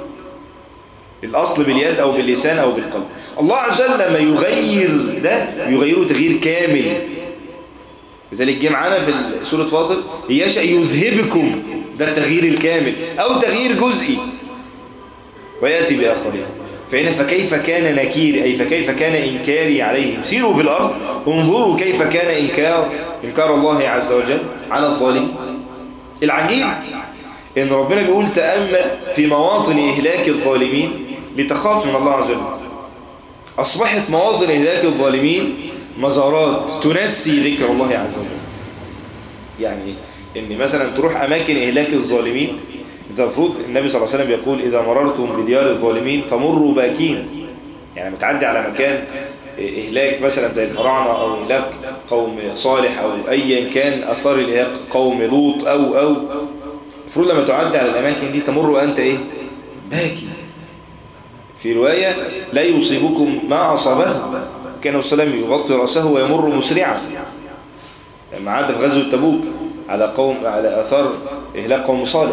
الأصل باليد أو باللسان أو بالقلب. الله عز وجل لما يغير ده يغيره تغيير كامل. لذلك جه معانا في سورة فاطر يشاء يذهبكم، ده التغيير الكامل، أو تغيير جزئي ويأتي بآخرين. فهنا فكيف كان نكير أي فكيف كان إنكاري عليهم. سيروا في الأرض انظروا كيف كان إنكار الله عز وجل على الظالمين. العجيب إن ربنا بيقول تأمل في مواطن إهلاك الظالمين لتخاف من الله عز وجل. أصبحت مواطن إهلاك الظالمين مزارات تنسي ذكر الله عز وجل. يعني إن مثلا تروح أماكن إهلاك الظالمين، انت المفروض النبي صلى الله عليه وسلم يقول إذا مررتم بديار الظالمين فمروا باكين. يعني متعدي على مكان إهلاك مثلا زي الفراعنة، أو إهلاك قوم صالح، أو أيا كان أثار الإهلاك قوم لوط أو المفروض لما تعدي على الأماكن دي تمر وأنت إيه؟ باكي. في رواية لا يصيبكم ما أصابه، كان السلام يغطي رأسه ويمر مسرعا لما عاد في غزوة تبوك على أثار إهلاك قوم صالح.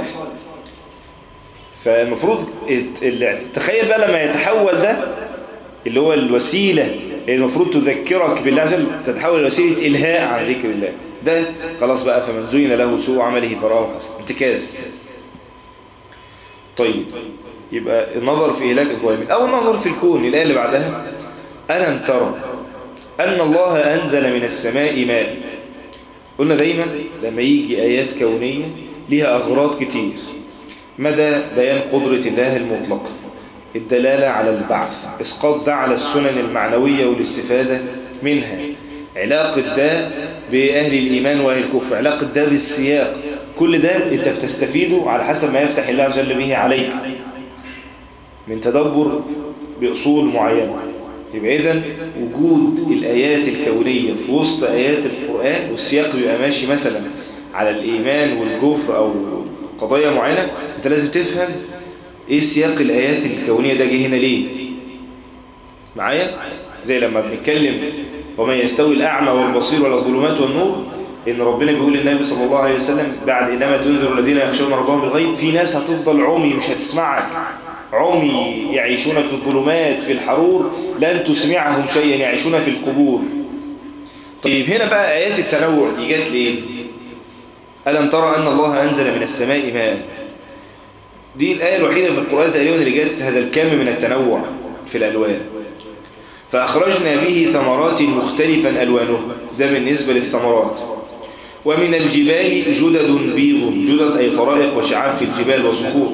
فالمفروض تخيل بقى لما يتحول ده اللي هو الوسيلة اللي المفروض تذكرك بالله عز وجل تتحول لوسيلة إلهاء عن ذكر الله، ده خلاص بقى فمن زين له سوء عمله فرآه حسن، انتكاس. طيب يبقى النظر في إهلاك الظالمين أو النظر في الكون. الآية اللي بعدها ألم ترى أن الله أنزل من السماء ماء. قلنا دايما لما يجي آيات كونية لها أغراض كتير: مدى بيان قدرة الله المطلقة، الدلالة على البعث، إسقاط ده على السنن المعنوية والاستفادة منها، علاقة ده بأهل الإيمان وأهل الكفر، علاقة ده بالسياق. كل ده أنت بتستفيده على حسب ما يفتح الله عز وجل به عليك من تدبر بأصول معينة. يبقى إذن وجود الآيات الكونية في وسط آيات القرآن والسياق بيبقى ماشي مثلا على الإيمان والكفر أو قضايا معينة، أنت لازم تفهم إيه سياق الآيات الكونية ده جه هنا ليه معايا. زي لما بنتكلم وما يستوي الأعمى والبصير ولا الظلمات والنور، إن ربنا بيقول للنبي صلى الله عليه وسلم بعد إنما تنذر الذين يخشون ربهم بالغيب، في ناس هتفضل عمي مش هتسمعك، عمي يعيشون في الظلمات في الحرور لن تسمعهم شيئا، يعيشون في القبور. طيب هنا بقى آيات التنوع دي جت ليه؟ ألم ترى أن الله أنزل من السماء ماء، دي الآية الوحيدة في القرآن تقريبا اللي جت هذا الكم من التنوع في الألوان. فأخرجنا به ثمرات مختلفا ألوانها، ده بالنسبة للثمرات. ومن الجبال جدد بيض، جدد أي طرائق وشعاب في الجبال وصخور،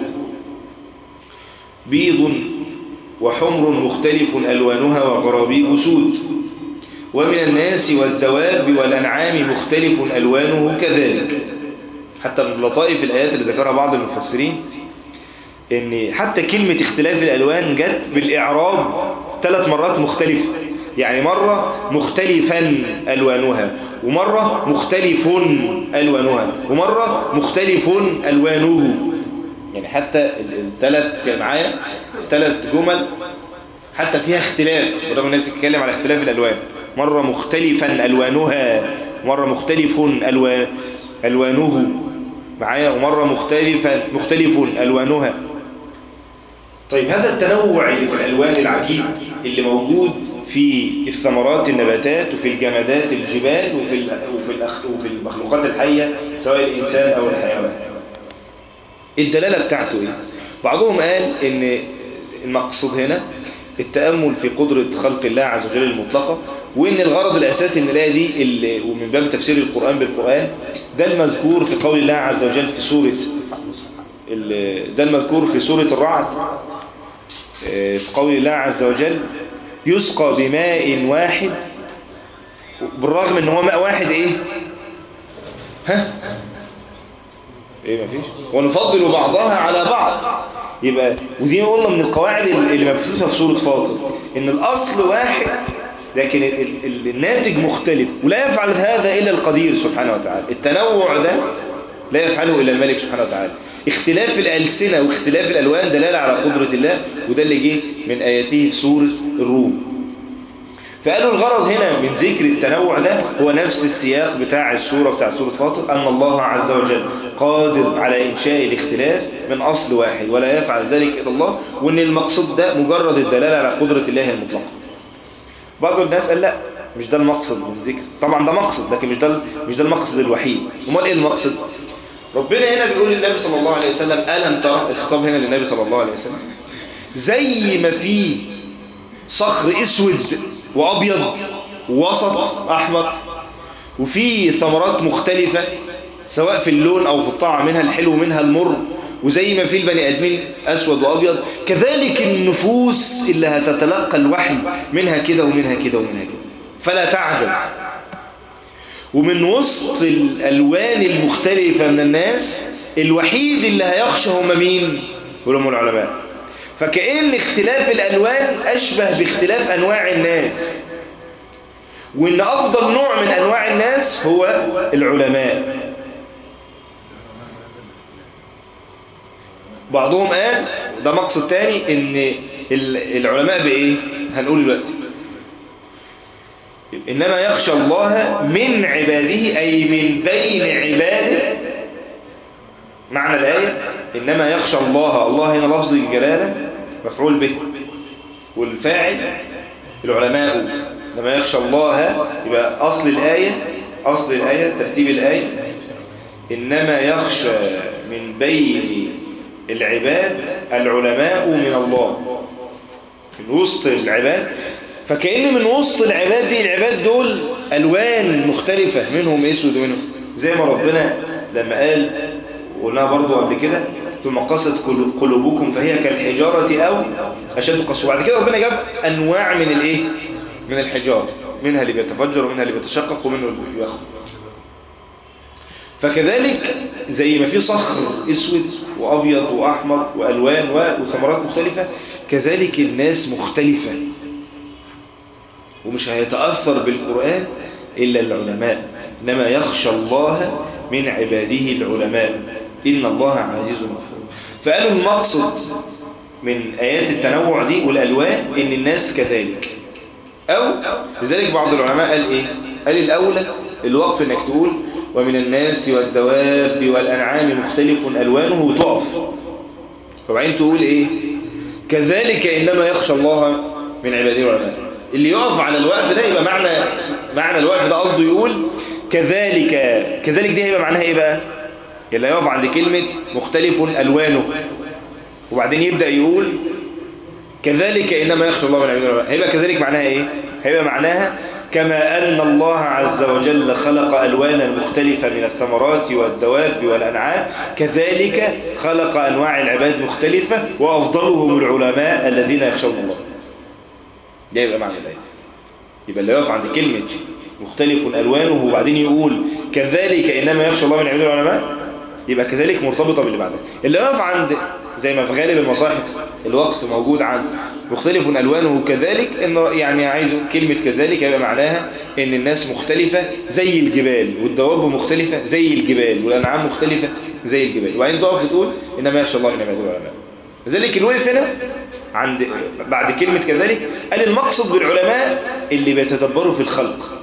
بيض وحمر مختلف ألوانها وغرابيب سود. ومن الناس والدواب والأنعام مختلف ألوانه كذلك. حتى من لطائف الآيات اللي ذكرها بعض المفسرين إن حتى كلمة اختلاف الألوان جت بالإعراب 3 مرات مختلفة، يعني مرة مختلفا ألوانها، ومرة مختلف ألوانها، ومرة مختلف ألوانه. يعني حتى الثلاث كان معايا 3 جمل حتى فيها اختلاف، برغم انها بتتكلم على اختلاف الألوان. مرة مختلفا ألوانها، مرة مختلف ألوانه معايا، ومرة مختلف ألوانها. طيب هذا التنوع اللي في الألوان العجيب اللي موجود في الثمرات النباتات وفي الجمادات الجبال وفي المخلوقات الحية سواء الإنسان أو الحيوان، الدلالة بتاعته إيه؟ بعضهم قال إن المقصود هنا التأمل في قدرة خلق الله عز وجل المطلقة، وإن الغرض الأساسي من الآية دي ومن باب تفسير القرآن بالقرآن ده المذكور في قول الله عز وجل في سورة ده المذكور في سورة الرعد في قول الله عز وجل يسقى بماء واحد، بالرغم ان هو ماء واحد ايه ايه مفيش، ونفضل بعضها على بعض. يبقى ودي قلنا من القواعد اللي مبثوثه في سورة فاطر ان الاصل واحد لكن الناتج مختلف، ولا يفعل هذا الا القدير سبحانه وتعالى. التنوع ده لا يفعله الا الملك سبحانه وتعالى. اختلاف الألسنة واختلاف الألوان دلالة على قدرة الله، وده اللي جه من آياته في سورة الروم. فقالوا الغرض هنا من ذكر التنوع ده هو نفس السياق بتاع السورة بتاع سورة فاطر، أن الله عز وجل قادر على إنشاء الاختلاف من أصل واحد ولا يفعل ذلك إلا الله، وأن المقصود ده مجرد الدلالة على قدرة الله المطلقة. بعض الناس قال لا مش ده المقصد من ذكر، طبعا ده مقصد لكن مش ده المقصد الوحيد. امال ايه المقصد؟ ربنا هنا بيقول للنبي صلى الله عليه وسلم ألم ترى، الخطاب هنا للنبي صلى الله عليه وسلم، زي ما في صخر اسود وابيض ووسط احمر وفي ثمرات مختلفة سواء في اللون او في الطعم، منها الحلو منها المر، وزي ما في البني ادمين اسود وابيض، كذلك النفوس اللي هتتلقى الوحي منها كده ومنها كده ومنها كده، فلا تعجل. ومن وسط الألوان المختلفة من الناس الوحيد اللي هيخشى هم مين؟ هم العلماء. فكأن اختلاف الألوان أشبه باختلاف أنواع الناس، وإن أفضل نوع من أنواع الناس هو العلماء. بعضهم قال ده مقصد تاني إن العلماء بإيه؟ هنقول دلوقتي إنما يخشى الله من عباده أي من بين عباده. معنى الآية إنما يخشى الله، الله هنا لفظ الجلالة مفعول به، والفاعل العلماء. إنما يخشى الله يبقى أصل الآية ترتيب الآية إنما يخشى من بين العباد العلماء من الله، من وسط العباد. فكأن من وسط العباد دي، العباد دول ألوان مختلفة، منهم أسود ومنهم زي ما ربنا لما قال وقلناها برضو قبل كده ثم قست قلوبكم فهي كالحجارة أو أشد قسوة. بعد كده ربنا جاب أنواع من الإيه؟ من الحجارة، منها اللي بيتفجر ومنها اللي بيتشقق ومنه اللي بيخرج. فكذلك زي ما في صخر أسود وأبيض وأحمر وألوان وثمرات مختلفة، كذلك الناس مختلفة، ومش هيتأثر بالقرآن إلا العلماء. إنما يخشى الله من عباده العلماء إن الله عزيز غفور. فقالوا المقصد من آيات التنوع دي والألوان إن الناس كذلك. أو لذلك بعض العلماء قال إيه؟ قال الأولى الوقف إنك تقول ومن الناس والدواب والأنعام مختلف ألوانه وتقف، وبعدين تقول إيه؟ كذلك إنما يخشى الله من عباده العلماء. اللي يقف على الوقف ده يبقى معنى الوقف ده قصده يقول كذلك دي هيبقى معناها ايه بقى؟ اللي يقف عند كلمة مختلف ألوانه وبعدين يبدأ يقول كذلك إنما يخشى الله من عباده العلماء، هيبقى كذلك معناها ايه؟ هيبقى معناها كما أن الله عز وجل خلق ألوانا مختلفة من الثمرات والدواب والأنعام، كذلك خلق أنواع العباد مختلفة وأفضلهم العلماء الذين يخشون الله. ده يبقى معنى الآية. يبقى اللي يقف عند كلمة مختلف ألوانه وبعدين يقول كذلك إنما يخشى الله من عباده العلماء، يبقى كذلك مرتبطة باللي بعدها. اللي يقف عند زي ما في غالب المصاحف الوقف موجود عن مختلف ألوانه كذلك، إنه يعني عايز كلمة كذلك يبقى معناها إن الناس مختلفة زي الجبال، والدواب مختلفة زي الجبال، والأنعام مختلفة زي الجبال، وبعدين تقف وتقول إنما يخشى الله من عباده العلماء. لذلك الوقف هنا عند بعد كلمة كذلك قال المقصد بالعلماء اللي بيتدبروا في الخلق.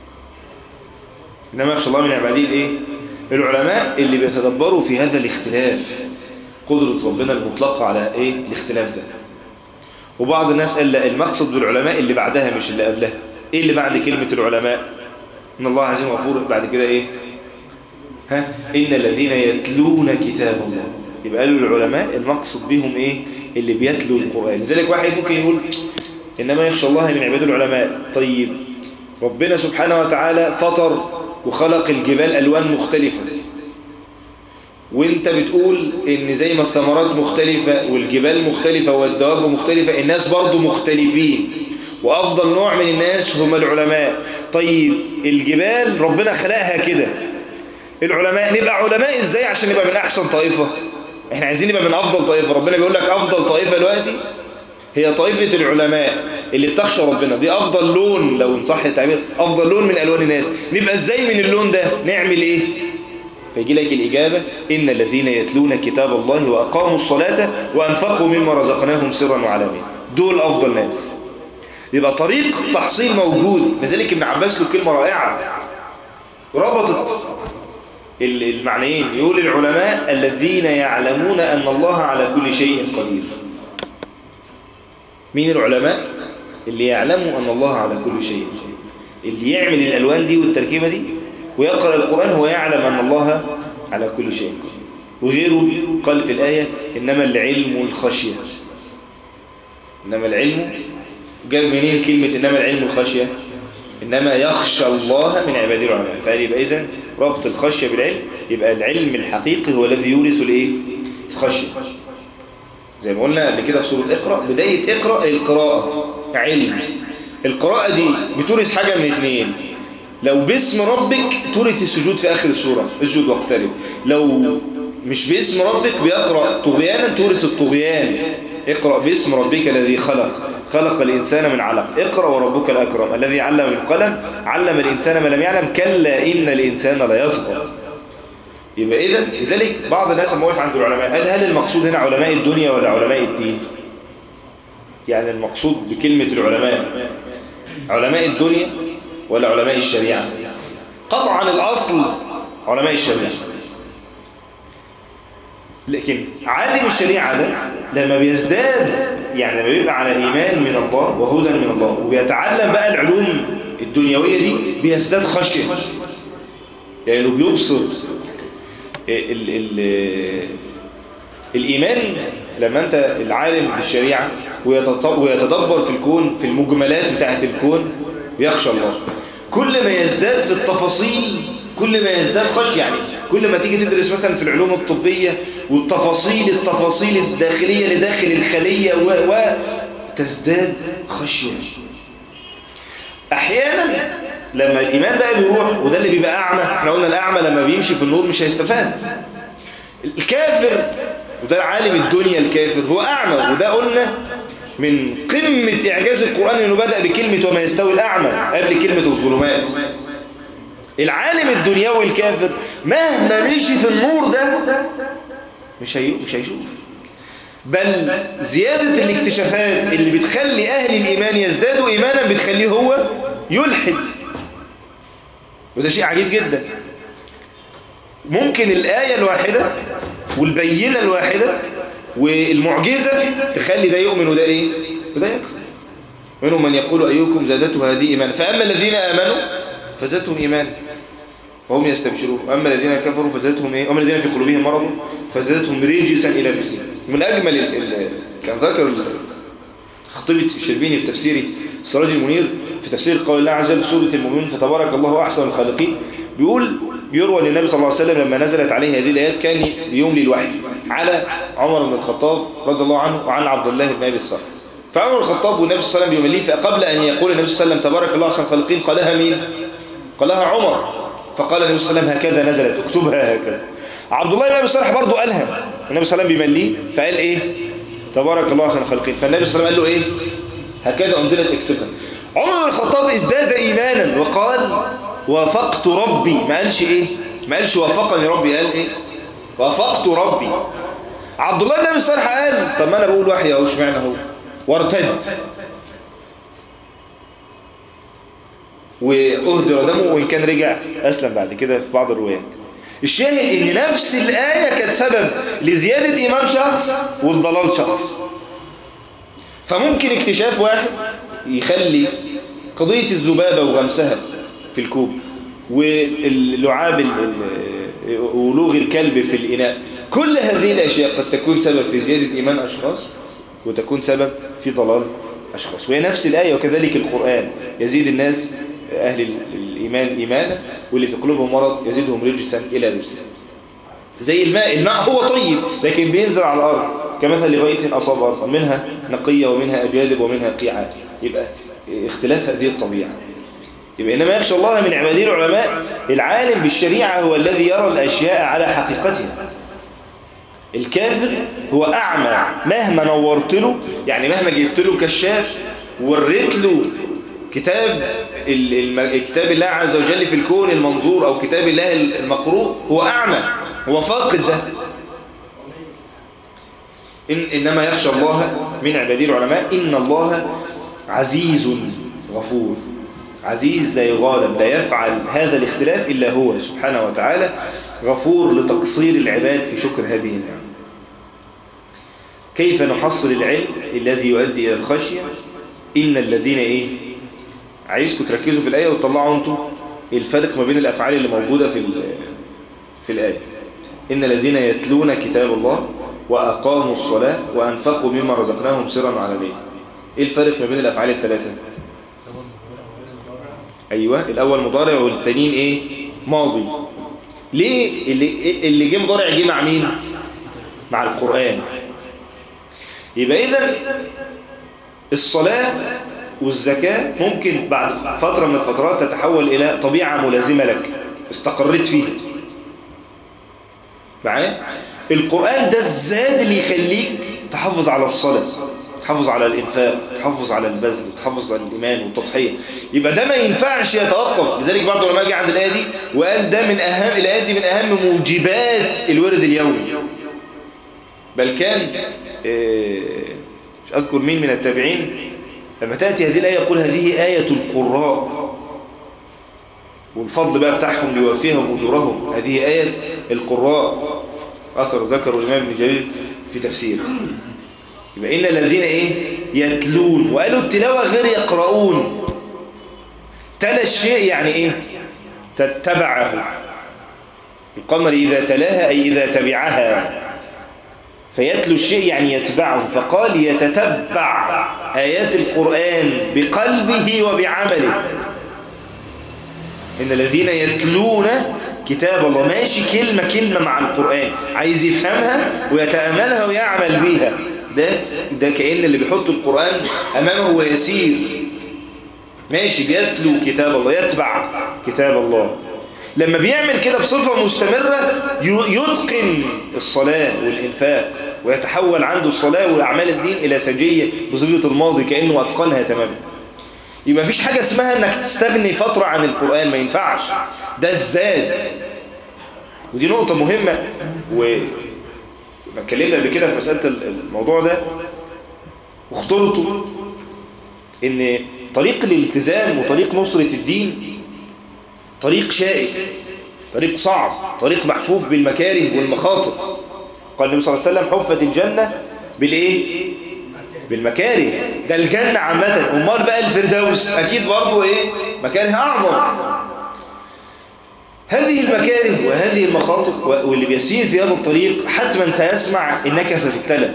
إنما يخشى الله من عباده الإيه؟ العلماء اللي بيتدبروا في هذا الاختلاف، قدرة ربنا المطلقة على إيه؟ الاختلاف ده. وبعض الناس قال لا، المقصد بالعلماء اللي بعدها مش اللي قبلها. إيه اللي بعد كلمة العلماء؟ إن الله عزيز غفور، بعد كده إيه؟ إن الذين يتلون كتاب الله. يبقى قالوا العلماء المقصد بهم إيه؟ اللي بيتلوا القرآن. لذلك واحد ممكن يقول إنما يخشى الله من عباده العلماء. طيب ربنا سبحانه وتعالى فطر وخلق الجبال ألوان مختلفة، وانت بتقول ان زي ما الثمرات مختلفة والجبال مختلفة والدواب مختلفة، الناس برضو مختلفين، وأفضل نوع من الناس هم العلماء. طيب الجبال ربنا خلقها كده، العلماء نبقى علماء ازاي عشان نبقى من أحسن طائفة؟ احنا عايزين نبقى من أفضل طائفة. ربنا بيقول لك أفضل طائفة دلوقتي هي طائفة العلماء اللي بتخشى ربنا، دي أفضل لون لو نصح التعبير، أفضل لون من ألوان الناس. نبقى ازاي من اللون ده؟ نعمل ايه؟ فيجي لك الإجابة إن الذين يتلون كتاب الله وأقاموا الصلاة وأنفقوا مما رزقناهم سرا وعلانية، دول أفضل ناس. يبقى طريق تحصيل موجود. لذلك ابن عباس له كلمة رائعة ربطت المعنيين، يقول العلماء الذين يعلمون أن الله على كل شيء قدير. مين العلماء؟ اللي يعلموا أن الله على كل شيء قدير، اللي يعمل الألوان دي والتركيبة دي ويقرأ القرآن هو يعلم أن الله على كل شيء قدير. وغيره قال في الآية إنما العلم الخشية. إنما العلم، جاب منين كلمة إنما العلم الخشية؟ إنما يخشى الله من عباده العلماء. فقال يبقى إذن ربط الخشية بالعلم، يبقى العلم الحقيقي هو الذي يورث الإيه؟ الخشية. زي ما قلنا قبل كده في سورة اقرأ، بداية اقرأ القراءة علم. القراءة دي بتورث حاجة من اثنين، لو باسم ربك تورث السجود في آخر السورة، اسجد واقترب. لو مش باسم ربك بيقرأ طغيانا تورث الطغيان. اقرأ باسم ربك الذي خلق، خلق الإنسان من علق اقرأ وربك الأكرم الذي علم بالقلم علم الإنسان ما لم يعلم كلا إن الإنسان لا يطغى. يبقى إذن لذلك بعض الناس لما وقف عند العلماء قال هل المقصود هنا علماء الدنيا ولا علماء الدين؟ يعني المقصود بكلمة العلماء علماء الدنيا ولا علماء الشريعة؟ قطعا الأصل علماء الشريعة. لكن عالم الشريعة ده لما بيزداد يعني لما بيبقى على إيمان من الله وهدى من الله وبيتعلم بقى العلوم الدنيوية دي بيزداد خشية لأنه يعني بيبصر الإيمان. لما أنت العالم بالشريعة ويتدبر في الكون في المجملات بتاعة الكون بيخشى الله. كل ما يزداد في التفاصيل كل ما يزداد خشية. يعني كل ما تيجي تدرس مثلا في العلوم الطبية والتفاصيل الداخلية لداخل الخلية وتزداد خشية. أحيانا لما الإيمان بقى بيروح وده اللي بيبقى أعمى. احنا قلنا الأعمى لما بيمشي في النور مش هيستفاد. الكافر وده عالم الدنيا الكافر هو أعمى. وده قلنا من قمة إعجاز القرآن إنه بدأ بكلمة وما يستوي الأعمى قبل كلمة الظلمات. العالم الدنيوي الكافر مهما مشي في النور ده مش هيشوف. بل زيادة الاكتشافات اللي بتخلي أهل الإيمان يزدادوا إيمانا بتخليه هو يلحد. وده شيء عجيب جدا. ممكن الآية الواحدة والبينة الواحدة والمعجزة تخلي ده يؤمن وده إيه؟ وده يكفر. منهم من يقول أيكم زادته هذه إيمانا فأما الذين آمنوا فزادتهم إيمانا وهم يستبشرون وأما الذين كفروا فزادتهم إيه؟ وأما الذين في قلوبهم مرض فزادتهم رجسا إلى رجسهم. من أجمل كان ذكر خطيبة الشربيني في تفسير سراج المنير في تفسير قول الله عز وجل في سورة المؤمنون فتبارك الله أحسن الخالقين. بيروى أن النبي صلى الله عليه وسلم لما نزلت عليه هذه الآيات كان بيملي الوحي على عمر بن الخطاب رضي الله عنه وعن عبد الله بن أبي الصالح. فعمر الخطاب والنبي صلى الله عليه وسلم بيمليه فقبل أن يقول النبي صلى الله عليه وسلم تبارك الله أحسن الخالقين قالها مين؟ قالها عمر. فقال النبي صلى الله عليه وسلم هكذا نزلت اكتبها هكذا. عبد الله بن أبي الصالح برضه قالها النبي صلى الله عليه وسلم بيمليه فقال إيه؟ تبارك الله أحسن الخالقين. فالنبي صلى الله عليه وسلم قال له إيه؟ هكذا أنزلت اكتبها. عمر بن الخطاب ازداد إيمانا وقال وافقت ربي. ما قالش إيه؟ ما قالش وافقني ربي. قال إيه؟ وافقت ربي. عبد الله بن أبي الصالح قال طب ما أنا بقول وحي أهو اشمعنى هو وارتد وأهدر دمه وإن كان رجع أسلم بعد كده في بعض الروايات. الشاهد إن نفس الآية كانت سبب لزيادة إيمان شخص والضلال شخص. فممكن اكتشاف واحد يخلي قضية الذبابة وغمسها في الكوب واللعاب ولوغ الكلب في الإناء كل هذه الأشياء قد تكون سبب في زيادة إيمان أشخاص وتكون سبب في ضلال أشخاص. وهي نفس الآية. وكذلك القرآن يزيد الناس أهل الإيمان إيمانا واللي في قلوبهم مرض يزيدهم رجسا إلى رجسا. زي الماء هو طيب لكن بينزل على الأرض كمثل غيث أصاب أرضا منها نقية ومنها أجادب ومنها قيعان. يبقى اختلاف هذه الطبيعة. يبقى إنما يخشى الله من عباده العلماء. العالم بالشريعة هو الذي يرى الأشياء على حقيقتها. الكافر هو أعمى مهما نورت له. يعني مهما جبت له كشاف ووريت له كتاب الله عز وجل في الكون المنظور أو كتاب الله المقروء هو أعمى هو فاقد ده. إنما يخشى الله من عباده العلماء. إن الله عزيز غفور. عزيز لا يغالب لا يفعل هذا الاختلاف إلا هو سبحانه وتعالى. غفور لتقصير العباد في شكر هذه النعمة. كيف نحصل العلم الذي يؤدي إلى الخشية؟ إن الذين إيه؟ عايزكم تركزوا في الآية وتطلعوا أنتم الفرق ما بين الأفعال اللي موجودة في الآية. إن الذين يتلون كتاب الله وأقاموا الصلاة وأنفقوا مما رزقناهم سرا وعلانية. إيه الفرق ما بين الأفعال الثلاثة؟ أيوة الأول مضارع والتانيين إيه؟ ماضي. ليه اللي جه مضارع جه مع مين؟ مع القرآن. يبقى إذن الصلاة والزكاة ممكن بعد فترة من الفترات تتحول إلى طبيعة ملازمة لك استقريت فيها معايا. القرآن ده الزاد اللي يخليك تحافظ على الصلاة تحافظ على الإنفاق، تحافظ على البذل، تحافظ على الإيمان والتضحية. يبقى ده ما ينفعش يتوقف. لذلك بعض العلماء جه عند الآية دي وقال ده من أهم الآيات دي، من أهم موجبات الورد اليومي. بل كان مش أذكر مين من التابعين لما تأتي هذه الآية يقول هذه آية القراء، والفضل بقى بتاعهم ليوفيهم أجورهم، هذه آية القراء. أثر ذكر الإمام ابن جرير في تفسير. يبقى إن الذين يتلون، وقالوا التلاوة غير يقرؤون. تلا الشيء يعني تتبعه. القمر إذا تلاها أي إذا تبعها، فيتلو الشيء يعني يتبعه. فقال يتتبع آيات القرآن بقلبه وبعمله. إن الذين يتلون كتاب الله، ماشي كلمة كلمة مع القرآن، عايز يفهمها ويتأملها ويعمل بيها. ده كأن اللي بيحط القرآن أمامه ويسير ماشي بيتلو كتاب الله، يتبع كتاب الله. لما بيعمل كده بصفة مستمرة يتقن الصلاة والإنفاق، ويتحول عنده الصلاة وأعمال الدين إلى سجية بصيغة الماضي كأنه أتقنها تماما. يبقى مفيش حاجة اسمها انك تستغني فترة عن القرآن، ما ينفعش. ده الزاد، ودي نقطة مهمة. اتكلمنا قبل كده في مسألة الموضوع ده واخترته، ان طريق الالتزام وطريق نصرة الدين طريق شائك، طريق صعب، طريق محفوف بالمكاره والمخاطر. قال النبي صلى الله عليه وسلم حفت الجنة بالمكاره. ده الجنة عامة، امال بقى الفردوس اكيد برضو مكاره اعظم. هذه المكاره وهذه المخاطر، واللي بيسير في هذا الطريق حتما سيسمع انك ستبتلى،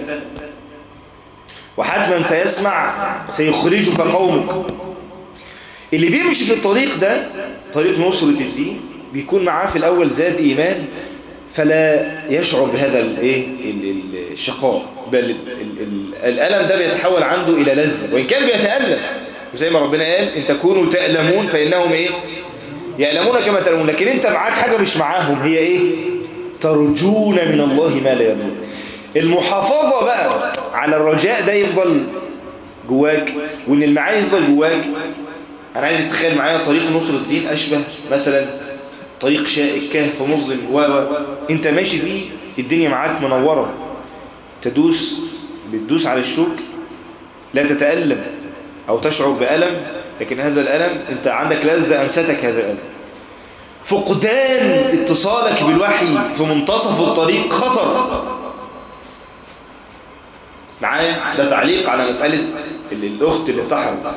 وحتما سيسمع سيخرجك قومك. اللي بيمشي في الطريق ده طريق نصرة الدين بيكون معاه في الاول زاد ايمان، فلا يشعر بهذا الشقاء، بل الألم ده بيتحول عنده إلى لذة، وإن كان بيتألم. وزي ما ربنا قال إن تكونوا تألمون فإنهم يألمون كما تألمون. لكن أنت معاك حاجة مش معاهم، هي ترجون من الله ما لا يرجون. المحافظة بقى على الرجاء ده يفضل جواك، وإن المعاني يفضل جواك. أنا عايز تتخيل معايا طريق نصر الدين أشبه مثلا طريق شائك كهف مظلم انت ماشي فيه، الدنيا معاك منورة، بتدوس على الشوك لا تتألم أو تشعر بألم، لكن هذا الألم أنت عندك لذة أنستك هذا الألم. فقدان اتصالك بالوحي في منتصف الطريق خطر. معايا ده تعليق على مسألة الأخت اللي انتحرت.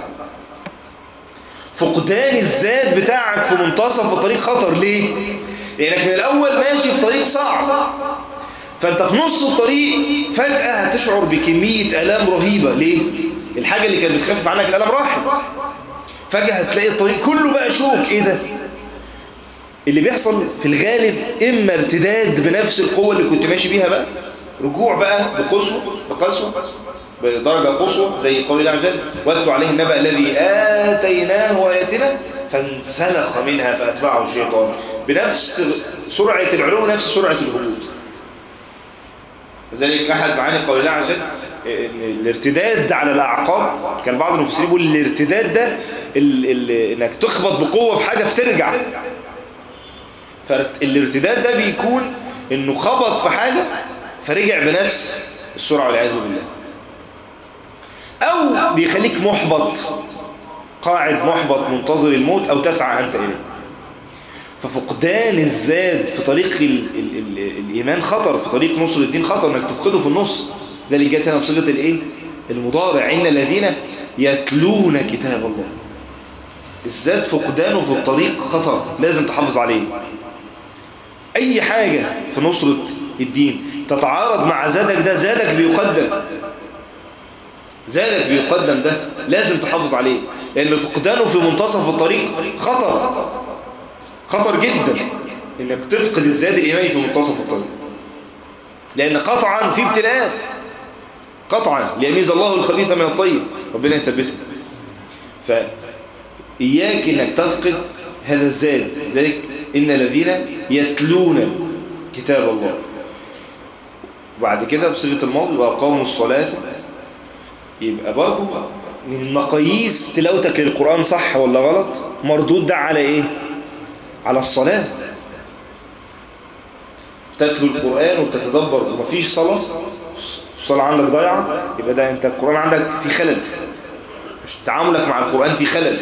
فقدان الذات بتاعك في منتصف الطريق خطر. ليه؟ لأنك من الأول ماشي في طريق صعب، فأنت في نص الطريق فجأة هتشعر بكمية ألام رهيبة. ليه؟ الحاجة اللي كانت بتخفف عنك الألم راحت، فجأة هتلاقي الطريق كله بقى شوك. إيه ده؟ اللي بيحصل في الغالب إما ارتداد بنفس القوة اللي كنت ماشي بيها بقى، رجوع بقى بقسوة بدرجة قصوى، زي قول الله عز وجل واتلو عليه النبأ الذي آتيناه آياتنا فانسلخ منها فأتبعه الشيطان، بنفس سرعة العلو نفس سرعة الهبوط. لذلك أحد معاني قول الله عز وجل الارتداد على الأعقاب، كان بعض المفسرين يقول الارتداد ده إنك تخبط بقوة في حاجة فترجع. فالارتداد ده بيكون إنه خبط في حاجة فرجع بنفس السرعة والعياذ بالله، أو بيخليك محبط، قاعد محبط منتظر الموت، أو تسعى أنت إليه. ففقدان الزاد في طريق الإيمان خطر، في طريق نصر الدين خطر إنك تفقده في النص. ذلك جاءت هنا بصيغة المضارع، إن الذين يتلون كتاب الله. الزاد فقدانه في الطريق خطر، لازم تحافظ عليه. أي حاجة في نصرة الدين تتعارض مع زادك ده، زادك بيقدم ده لازم تحافظ عليه، لأن فقدانه في منتصف الطريق خطر جدا إنك تفقد الزاد الإيماني في منتصف الطريق، لأن قطعا في ابتلاءات، قطعا ليميز الله الخبيث من الطيب، ربنا يثبته. فإياك إنك تفقد هذا الزاد. ذلك إن الذين يتلون كتاب الله. وبعد كده بصيغة الماضي وأقاموا الصلاة، يبقى برضه من مقاييس تلاوتك للقرآن صح ولا غلط مردود ده على ايه؟ على الصلاة. تتلو القرآن وتتدبر ومفيش صلاة، الصلاة عندك ضايعة، يبقى ده انت القرآن عندك في خلل، مش تعاملك مع القرآن في خلل.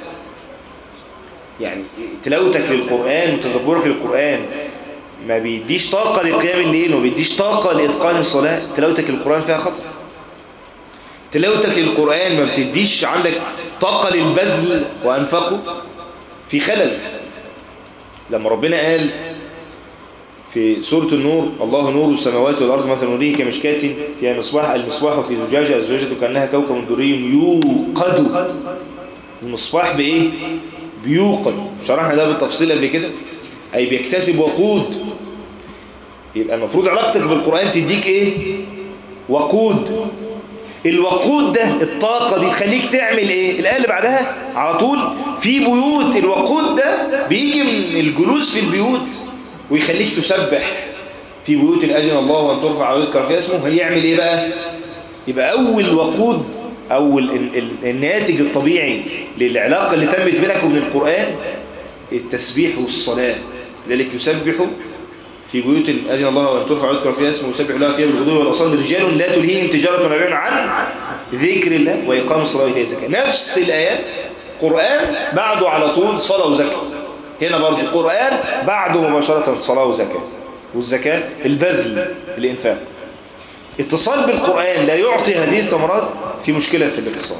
يعني تلاوتك للقرآن وتدبرك للقرآن ما بيديش طاقة لقيام الليل وما بيديش طاقة لإتقان الصلاة، تلاوتك للقرآن فيها خطأ. تلاوتك للقرآن ما بتديش عندك طاقة للبذل وأنفقه، في خلل. لما ربنا قال في سورة النور الله نور السماوات والأرض مثل نوره كمشكاة فيها مصباح، المصباح في زجاجة، الزجاجة كأنها كوكب دري يوقد. المصباح بإيه؟ بيوقد. شرحنا ده بالتفصيل قبل كده، أي بيكتسب وقود. يبقى المفروض علاقتك بالقرآن تديك إيه؟ وقود. الوقود ده الطاقة دي تخليك تعمل إيه؟ الآية اللي بعدها على طول في بيوت. الوقود ده بيجي من الجلوس في البيوت ويخليك تسبح في بيوت أذن الله أن ترفع ويذكر فيها اسمه. هيعمل إيه بقى؟ يبقى أول وقود، أول الناتج الطبيعي للعلاقة اللي تمت بينك وبين القرآن التسبيح والصلاة. ذلك يسبح في بيوت أذن الله أن ترفع ويذكر فيها اسمه يسبح الله فيها بالغدو والآصال رجال لا تلهيهم تجارة ولا بيع عن ذكر الله وإقام الصلاة وإيتاء الزكاة. نفس الآيات قرآن بعده على طول صلاة وزكاة. هنا برضه قرآن بعده مباشرة صلاة وزكاة، والزكاة البذل الإنفاق. اتصال بالقرآن لا يعطي هذه الثمرات، في مشكلة في الاتصال.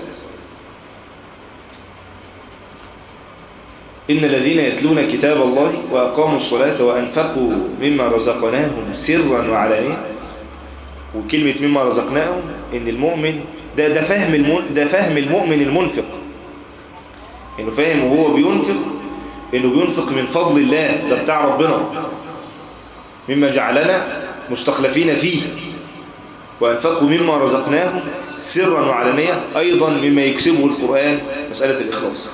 إن الذين يتلون كتاب الله وأقاموا الصلاة وأنفقوا مما رزقناهم سرا وعلانية. وكلمة مما رزقناهم إن المؤمن ده فهم المؤمن المنفق، إنه فاهم وهو بينفق إنه بينفق من فضل الله، ده بتاع ربنا، مما جعلنا مستخلفين فيه. وأنفقوا مما رزقناهم سرا وعلانية، أيضا مما يكسبه القرآن مسألة الإخلاص.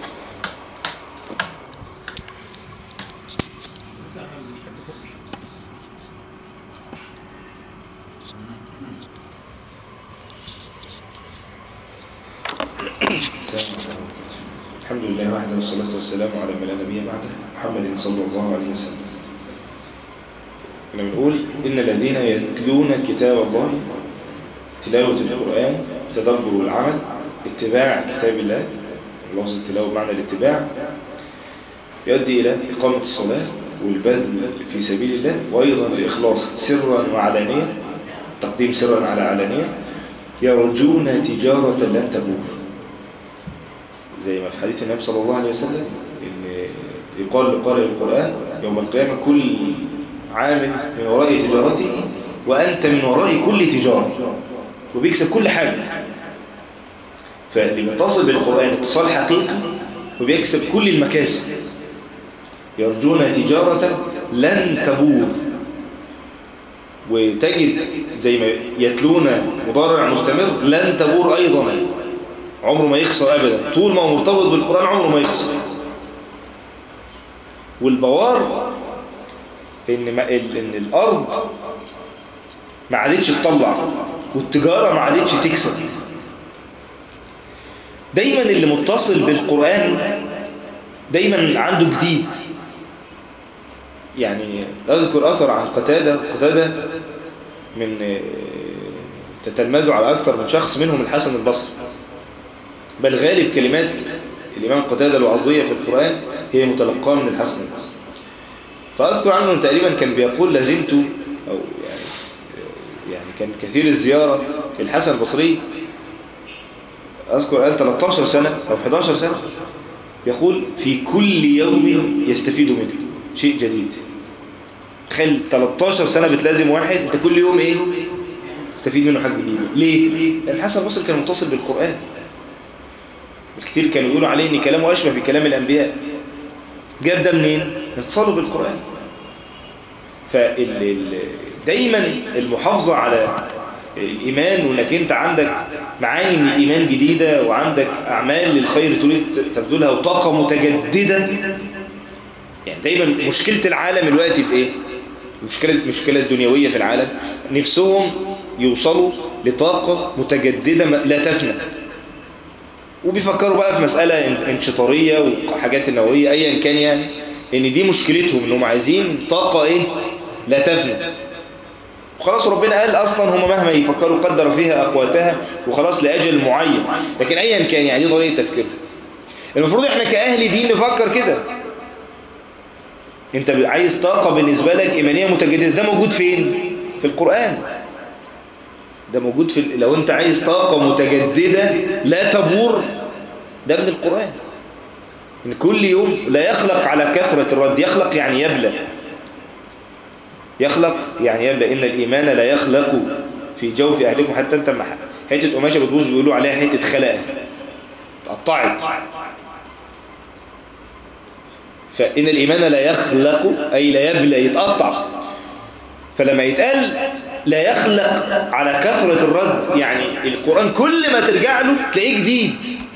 الحمد لله وحده والصلاة والسلام على من لا نبي بعده محمد صلى الله عليه وسلم. كنا بنقول إن الذين يتلون كتاب الله، تلاوة القرآن، تدبر والعمل، اتباع كتاب الله، لفظ التلاوة معنى الاتباع، يؤدي إلى إقامة الصلاة والبذل في سبيل الله، وأيضا الإخلاص سرا وعلانية، تقديم سرا على علانية، يرجون تجارة لن تبور. زي ما في حديث النبي صلى الله عليه وسلم إن يقال لقارئ القرآن يوم القيامة كل عامل من وراء تجارته وأنت من وراء كل تجارة، وبيكسب كل حاجة. فاللي بيتصل بالقرآن اتصال حقيقي وبيكسب كل المكاسب. يرجون تجارة لن تبور. وتجد زي ما يتلون مضارع مستمر لن تبور أيضا، عمره ما يخسر أبدا، طول ما هو مرتبط بالقرآن عمره ما يخسر. والبوار إن الأرض ما عادتش تطلع والتجارة ما عادتش تكسب. دايما اللي متصل بالقرآن دايما عنده جديد. يعني أذكر أثر عن قتادة من تتلمذوا على أكثر من شخص، منهم الحسن البصري، بل غالب كلمات الإمام قتادة الوعظية في القرآن هي متلقاة من الحسن البصري. فأذكر عنه تقريبا كان بيقول لازمت، أو يعني كان كثير الزيارة للحسن البصري، أذكر قال 13 سنة أو 11 سنة، يقول في كل يوم يستفيد منه شيء جديد. تخيل 13 سنة بتلازم واحد، انت كل يوم ايه تستفيد منه حاجة جديدة. ليه؟ الحسن البصري كان متصل بالقرآن. الكثير كانوا يقولوا عليه ان كلامه أشبه بكلام الأنبياء. جاب ده منين؟ اتصالوا بالقرآن. دايما المحافظة على الإيمان، وانك انت عندك معاني من الإيمان جديدة، وعندك أعمال للخير تريد تبذلها، وطاقة متجددة. يعني دايما مشكلة العالم دلوقتي في ايه؟ المشكلة الدنيوية في العالم، نفسهم يوصلوا لطاقة متجددة لا تفنى. وبيفكروا بقى في مسألة انشطارية وحاجات نووية أيا كان، يعني إن دي مشكلتهم إنهم عايزين طاقة إيه لا تفنى. وخلاص ربنا قال أصلا هم مهما يفكروا قدر فيها أقواتها وخلاص لأجل معين. لكن أيا كان يعني دي طريقة تفكير. المفروض إحنا كأهل دين نفكر كده. أنت عايز طاقة بالنسبة لك إيمانية متجددة، ده موجود فين؟ في القرآن. ده موجود في لو أنت عايز طاقة متجددة لا تبور، ده من القرآن. إن كل يوم لا يخلق على كثرة الرد، يخلق يعني يبلى. يخلق يعني يبلى. إن الإيمان لا يخلق في جوف أهلكم، حتى أنت حتة قماشة بتبوظ بيقولوا عليها حتة خلقة اتقطعت. فإن الإيمان لا يخلق أي لا يبلى، يتقطع. فلما يتقال لا يخلق على كثرة الرد، يعني القرآن كل ما ترجع له تلاقيه جديد.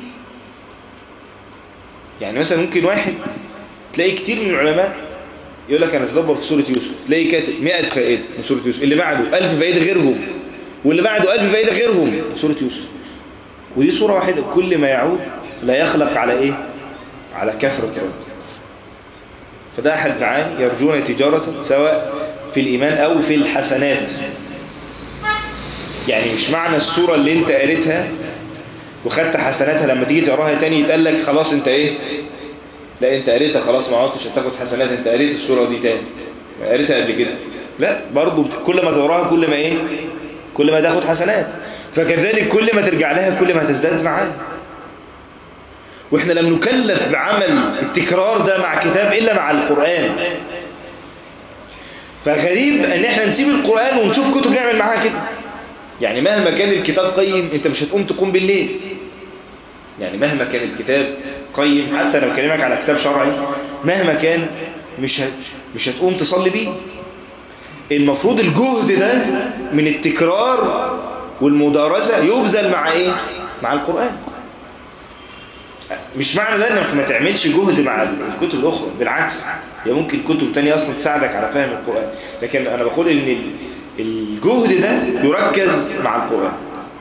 يعني مثلا ممكن واحد تلاقي كتير من العلماء يقول لك أنا أتدبر في سورة يوسف، تلاقي كاتب 100 فائدة من سورة يوسف، اللي بعده 1000 فائدة غيرهم، واللي بعده 1000 فائدة غيرهم من سورة يوسف. ودي سورة واحدة، كل ما يعود لا يخلق على إيه؟ على كثرة الرد. فده أحد معاني يرجون تجارة سواء في الإيمان أو في الحسنات. يعني مش معنى السورة اللي انت قريتها وخدت حسناتها لما تيجي تقراها تاني يتقال لك خلاص انت ايه، لا انت قريتها خلاص ما عدتش هتاخد حسنات، انت قريت السورة دي تاني قريتها قبل كده. لا، برضو كل ما تقراها كل ما ايه، كل ما تاخد حسنات. فكذلك كل ما ترجع لها كل ما تزداد معانا. واحنا لم نكلف بعمل التكرار ده مع كتاب الا مع القرآن. فغريب ان احنا نسيب القرآن ونشوف كتب نعمل معاها كده. يعني مهما كان الكتاب قيم انت مش هتقوم تقوم بالليل. يعني مهما كان الكتاب قيم، حتى لو بكلمك على كتاب شرعي مهما كان مش هتقوم تصلي بيه. المفروض الجهد ده من التكرار والمدارسة يبذل مع ايه؟ مع القرآن. مش معنى ده انك ما تعملش جهد مع الكتب الاخرى، بالعكس هي ممكن كتب تانية اصلا تساعدك على فهم القرآن. لكن انا بقول ان الجهد ده يركز مع القرآن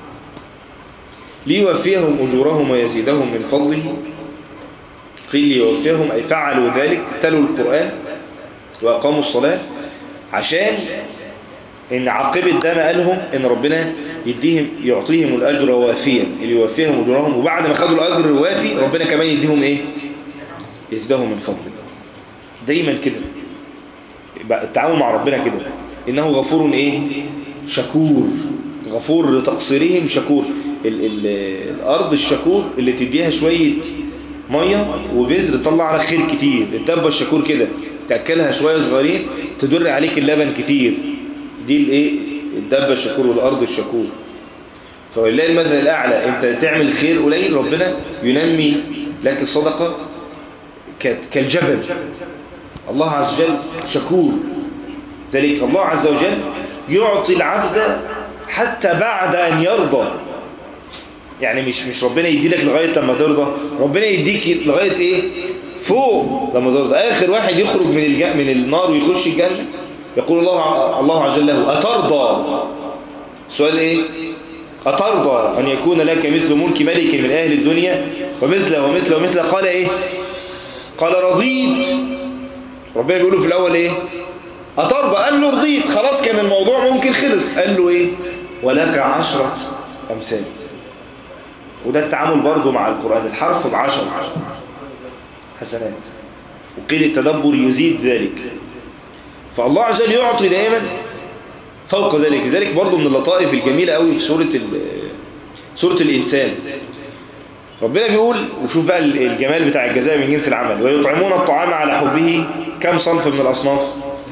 ليوفيهم أجورهم ويزيدهم من فضله. قيل ليوفيهم أي فعلوا ذلك، تلوا القرآن وأقاموا الصلاة، عشان إن عاقبة ده ما قالهم إن ربنا يعطيهم الأجر وافيا، اللي يوفيهم أجورهم، وبعد ما خدوا الأجر الوافي ربنا كمان يديهم إيه؟ يزيدهم من فضله. دايما كده التعامل مع ربنا كده، إنه غفور إيه؟ شكور. غفور لتقصيرهم، شكور. الأرض الشكور اللي تديها شوية مية وبذر تطلع على خير كتير. الدبة الشكور كده تأكلها شوية صغيرين تدر عليك اللبن كتير. دي الايه؟ الدبة الشكور والأرض الشكور. فلله المثل الأعلى. انت تعمل خير قليل ربنا ينمي لك الصدقة كالجبل. الله عز وجل شكور. ذلك الله عز وجل يعطي العبد حتى بعد أن يرضى. يعني مش ربنا يدي لك لغاية لما ترضى، ربنا يديك لغاية ايه؟ فوق لما ترضى. آخر واحد يخرج من النار ويخش الجنة يقول الله عز وجل له أترضى؟ سؤال ايه؟ أترضى أن يكون لك مثل ملك ملك من أهل الدنيا ومثله ومثله ومثله؟ قال ايه؟ قال رضيت. ربنا بيقوله في الأول ايه؟ أترضى؟ قال له رضيت. خلاص كان الموضوع ممكن خلص. قال له ايه؟ ولك 10 أمثال. وده التعامل برضو مع القرآن، الحرف ب10 حسنات. وقيل التدبر يزيد ذلك. فالله عز وجل يعطي دائما فوق ذلك. لذلك برضو من اللطائف الجميلة قوي في سورة الإنسان ربنا بيقول، وشوف بقى الجمال بتاع الجزاء من جنس العمل، ويطعمون الطعام على حبه. كم صنف من الأصناف؟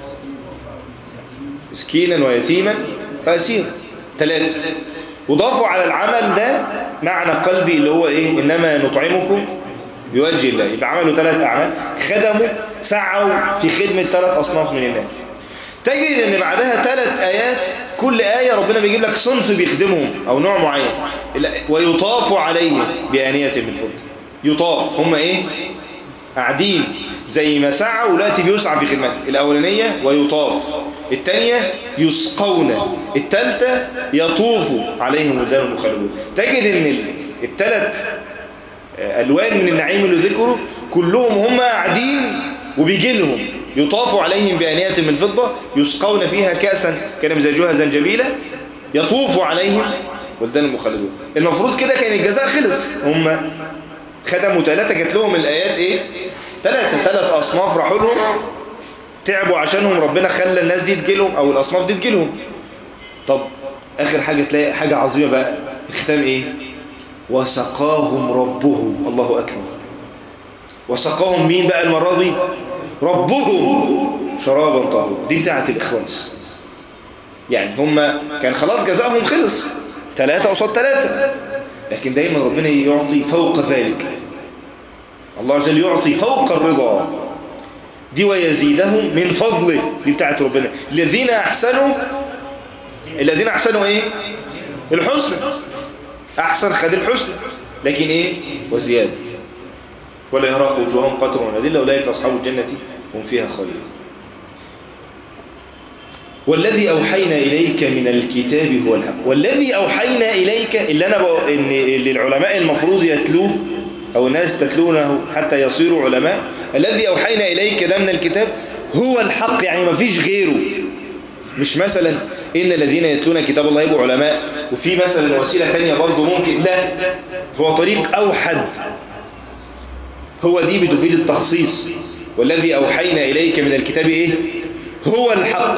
مسكينا ويتيما فأسيرا، 3. وضافوا على العمل ده معنى قلبي اللي هو ايه؟ انما نطعمكم بوجه الله. يبقى عملوا 3 أعمال، خدموا سعوا في خدمة 3 أصناف من الناس. تجد ان بعدها 3 آيات، كل آية ربنا بيجيب لك صنف بيخدمهم أو نوع معين. ويطاف عليهم بآنية من فضة. يطاف هم ايه؟ قاعدين زي ما سعوا ولاتي بيسعى في خدمة الأولانية. ويطاف الثانية يسقون، الثالثة يطوف عليهم ولدان مخلدون. تجد ان الثلاث ألوان من النعيم اللي ذكروا كلهم هم قاعدين وبيجي لهم يطاف عليهم بآنية من فضة يسقون فيها كأسا كان مزاجها زنجبيلا يطوف عليهم ولدان مخلدون. المفروض كده كان الجزاء خلص، هم خدموا ثلاثة، جات لهم الآيات ايه؟ ثلاث أصناف راحوا لهم تعبوا عشانهم، ربنا خلى الناس دي تجيلهم أو الأصناف دي تجيلهم. طب آخر حاجة تلاقي حاجة عظيمة بقى، الختام ايه؟ وسقاهم ربهم. الله أكبر. وسقاهم مين بقى المرة دي؟ ربهم شرابا طهورا. دي بتاعة الإخلاص. يعني هم كان خلاص جزاءهم خلص 3 قصاد 3، لكن دايما ربنا يعطي فوق ذلك. الله عز وجل يعطي فوق الرضا دي ويزيدهم من فضله. دي بتاعة ربنا. الذين أحسنوا ايه؟ الحسن. أحسن خد الحسن، لكن ايه؟ وزيادة. ولا يهرق وجوههم قطر ونذلة أولئك أصحاب الجنة هم فيها خالدون. والذي أوحينا إليك من الكتاب هو الحق. والذي أوحينا إليك اللي العلماء المفروض يتلوه أو الناس تتلونه حتى يصيروا علماء. الذي أوحينا إليك ده من الكتاب هو الحق، يعني ما فيش غيره. مش مثلا إن الذين يتلون كتاب الله يبقوا علماء وفي مثلا وسيلة تانية برضو ممكن، لا، هو طريق أوحد. هو دي بتفيد التخصيص. والذي أوحينا إليك من الكتاب إيه؟ هو الحق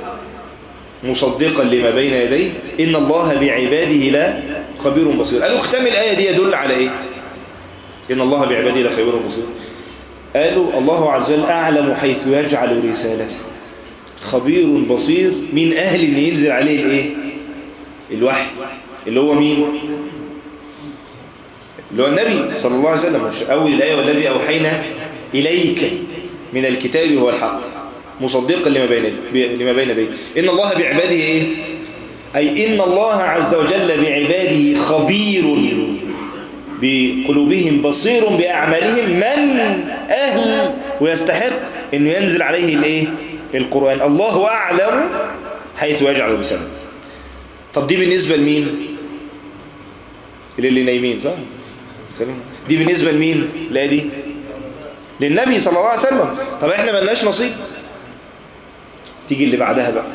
مصدقا لما بين يديه إن الله بعباده لا خبير بصير. قالوا ختام الآية دي يدل على إيه؟ إن الله بعباده لا خبير بصير. قالوا الله عز وجل أعلم حيث يجعل رسالته، خبير بصير من أهل أن ينزل عليه الإيه؟ الوحي، اللي هو مين؟ اللي هو النبي صلى الله عليه وسلم. مش أول الآية والذي أوحينا إليك من الكتاب هو الحق مصدقا لما بين يديه إن الله بعباده إيه؟ أي إن الله عز وجل بعباده خبير بقلوبهم بصير بأعمالهم من أهل ويستحق أنه ينزل عليه الإيه؟ القرآن. الله أعلم حيث يجعل رسالته. طب دي بالنسبة لمين؟ اللي نايمين صح؟ دي بالنسبة لمين؟ لا دي للنبي صلى الله عليه وسلم. طب احنا ملناش نصيب. تيجي اللي بعدها بقى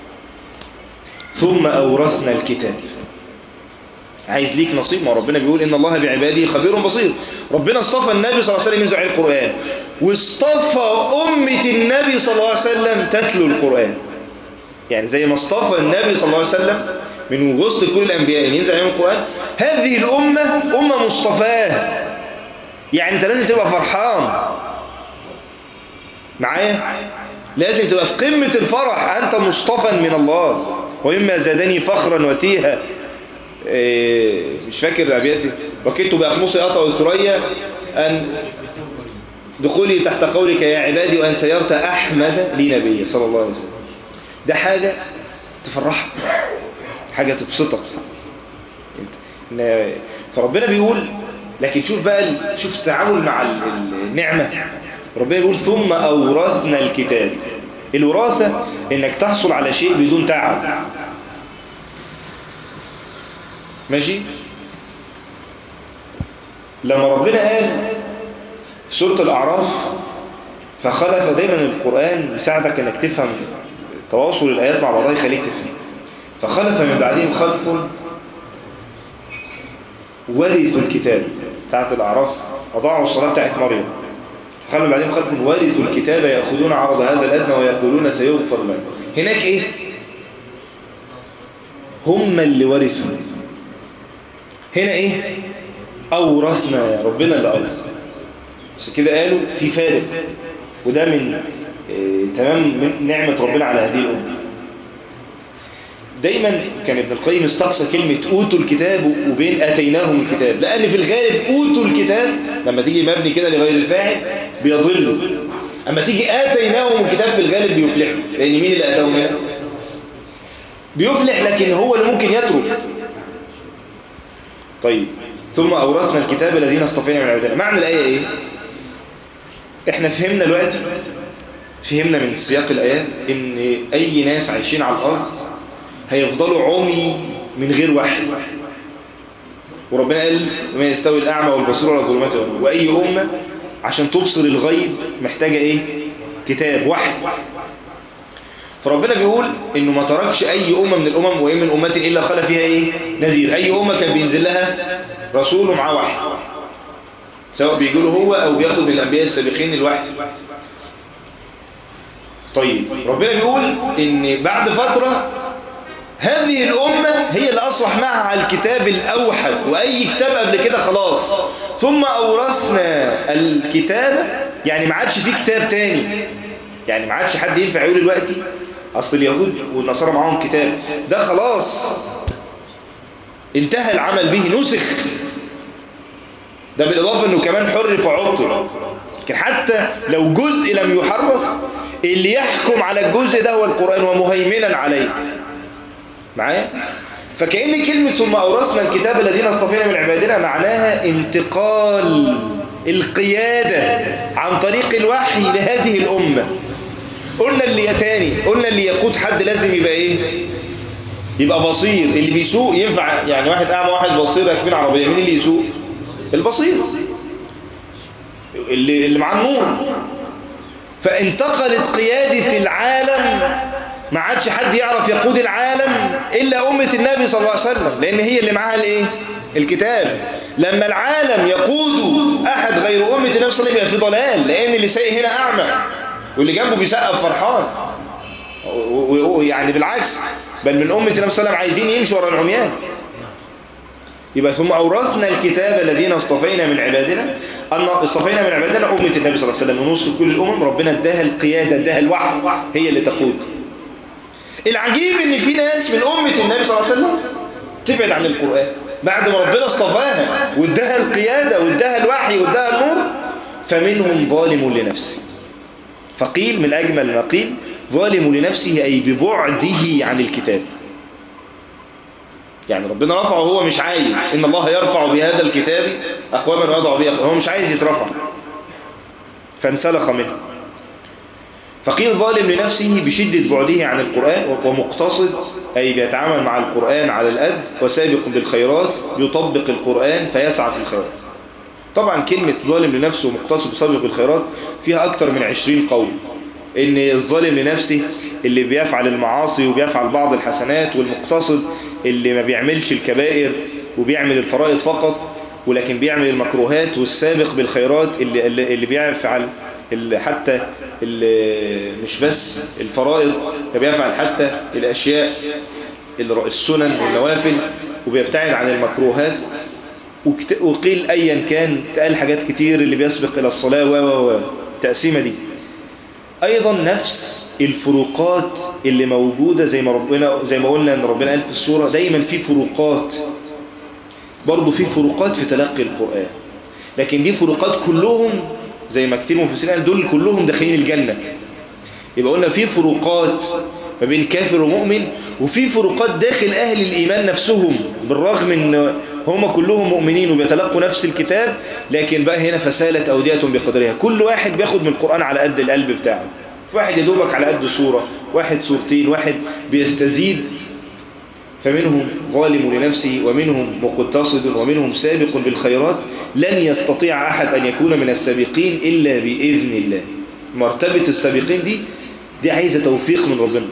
ثم أورثنا الكتاب. عايز ليك نصيب، ما ربنا بيقول إن الله بعباده خبير بصير. ربنا اصطفى النبي صلى الله عليه وسلم ينزل عليه القرآن، واصطفى أمة النبي صلى الله عليه وسلم تتلو القرآن. يعني زي ما اصطفى النبي صلى الله عليه وسلم من وسط كل الأنبياء اللي ينزل عليهم القرآن، هذه الأمة أمة مصطفاة. يعني أنت لازم تبقى فرحان معايا، لازم تبقى في قمة الفرح. أنت مصطفى من الله. وإما زادني فخرا وتيها، مش فاكر أبياتي، وكدت بأخمصي أطأ الثريا أن دخولي تحت قولك يا عبادي وأن سيرت أحمد لي نبي صلى الله عليه وسلم. ده حاجة تفرحك، حاجة تبسطك. فربنا بيقول، لكن شوف بقى، شوف التعامل مع النعمة. ربنا بيقول ثم أورثنا الكتاب. الوراثة إنك تحصل على شيء بدون تعب. ماشي؟ لما ربنا قال في سورة الأعراف فخلف، دايما القرآن بيساعدك إنك تفهم تواصل الآيات مع بعضها، يخليك تفهم. فخلف من بعدهم خلف ورثوا الكتاب بتاعت الأعراف، أضاعوا الصلاة بتاعت مريم. خلف من بعدهم خلف ورثوا الكتاب يأخذون عرض هذا الأدنى ويقولون سيغفر لنا. هناك إيه؟ هم اللي ورثوا. هنا إيه؟ أورثنا، ربنا اللي أورث. بس كده قالوا في فارق، وده من تمام من نعمة ربنا على هذه الأمة. دايما كان ابن القيم استقصى كلمة أوتوا الكتاب وبين آتيناهم الكتاب، لأن في الغالب أوتوا الكتاب لما تيجي مبني كده لغير الفاعل بيضلوا، أما تيجي آتيناهم الكتاب في الغالب بيفلحوا، لأن مين اللي آتاهم هنا؟ بيفلح، لكن هو اللي ممكن يترك. طيب ثم أورثنا الكتاب الذين اصطفينا من عبادنا. معنى الآية إيه؟ إحنا فهمنا دلوقتي فهمنا من سياق الآيات إن أي ناس عايشين على الأرض هيفضلوا عمي من غير وحي. وربنا قال ما يستوي الأعمى والبصير ولا الظلمات والنور. وأي أمة عشان تبصر الغيب محتاجة إيه؟ كتاب، وحي. فربنا بيقول إنه ما تركش أي أمة من الأمم، وإن من أمة إلا خلا فيها إيه؟ نذير. أي أمة كان بينزل لها رسول ومعاه وحي، سواء بيقوله هو أو بياخد من الأنبياء السابقين الوحي. طيب ربنا بيقول إن بعد فترة هذه الأمة هي اللي أصبح معها على الكتاب الأوحد، وأي كتاب قبل كده خلاص. ثم أورثنا الكتاب، يعني ما عادش فيه كتاب تاني، يعني ما عادش حد ينفع يقول دلوقتي أصل اليهود والنصارى معاهم كتاب، ده خلاص انتهى العمل به، نسخ. ده بالإضافة أنه كمان حرف وعطل. لكن حتى لو جزء لم يحرف، اللي يحكم على الجزء ده هو القرآن ومهيمنا عليه. معايا؟ فكأن كلمة ثم أورثنا الكتاب الذين اصطفينا من عبادنا معناها انتقال القيادة عن طريق الوحي لهذه الأمة. قلنا اللي يقود حد لازم يبقى إيه؟ يبقى بصير. اللي بيسوق ينفع يعني واحد أعمى واحد بصير راكبين عربية، مين اللي يسوق؟ البصير اللي مع النور. فانتقلت قيادة العالم، ما عادش حد يعرف يقود العالم إلا أمة النبي صلى الله عليه وسلم، لأن هي اللي معاها الإيه؟ الكتاب. لما العالم يقود أحد غير أمة النبي صلى الله عليه وسلم يبقى في ضلال، لأن اللي سايق هنا أعمى واللي جنبه بيسقف فرحان، يعني بالعكس، بل من أمة النبي صلى الله عليه وسلم عايزين يمشوا ورا العميان. يبقى ثم أورثنا الكتاب الذين اصطفينا من عبادنا. أن اصطفينا من عبادنا أمة النبي صلى الله عليه وسلم، ونصف كل الأمم ربنا اداها القيادة، اداها الوحي، هي اللي تقود. العجيب ان في ناس من أمة النبي صلى الله عليه وسلم تبعد عن القرآن بعد ما ربنا اصطفاها واداها القيادة واداها الوحي واداها النور. فمنهم ظالم لنفسه، فقيل من أجمل ما قيل ظالم لنفسه أي ببعده عن الكتاب. يعني ربنا رفعه وهو مش عايز، إن الله يرفع بهذا الكتاب أقواما ويضع به، هو مش عايز يترفع فانسلخ منه. فقيل ظالم لنفسه بشدة بعده عن القرآن، ومقتصد أي بيتعامل مع القرآن على القد، وسابق بالخيرات بيطبق القرآن فيسعى في الخيرات. طبعا كلمة ظالم لنفسه ومقتصد وسابق بالخيرات فيها أكتر من 20 قول. إن الظالم لنفسه اللي بيفعل المعاصي وبيفعل بعض الحسنات، والمقتصد اللي ما بيعملش الكبائر وبيعمل الفرائض فقط ولكن بيعمل المكروهات، والسابق بالخيرات اللي بيفعل حتى مش بس الفرائض، بيفعل حتى الأشياء السنن والنوافل وبيبتعد عن المكروهات. وقيل أيا كان تقال حاجات كتير، اللي بيسبق إلى الصلاة والتقسيمة دي. أيضا نفس الفروقات اللي موجودة زي ما قلنا أن ربنا قال في السورة دايما في فروقات، برضو في فروقات في تلقي القرآن، لكن دي فروقات كلهم زي ما كتير مفسرين قال دول كلهم داخلين الجنة. يبقى قلنا في فروقات ما بين كافر ومؤمن، وفي فروقات داخل أهل الإيمان نفسهم، بالرغم ان هم كلهم مؤمنين وبيتلقوا نفس الكتاب، لكن بقى هنا فسالت أودية بقدرها. كل واحد بياخد من القرآن على قد القلب بتاعه، في واحد يدوبك على قد سورة، واحد سورتين، واحد بيستزيد. فمنهم ظالم لنفسه ومنهم مقتصد ومنهم سابق بالخيرات. لن يستطيع أحد أن يكون من السابقين إلا بإذن الله. مرتبة السابقين دي عايزة توفيق من ربنا.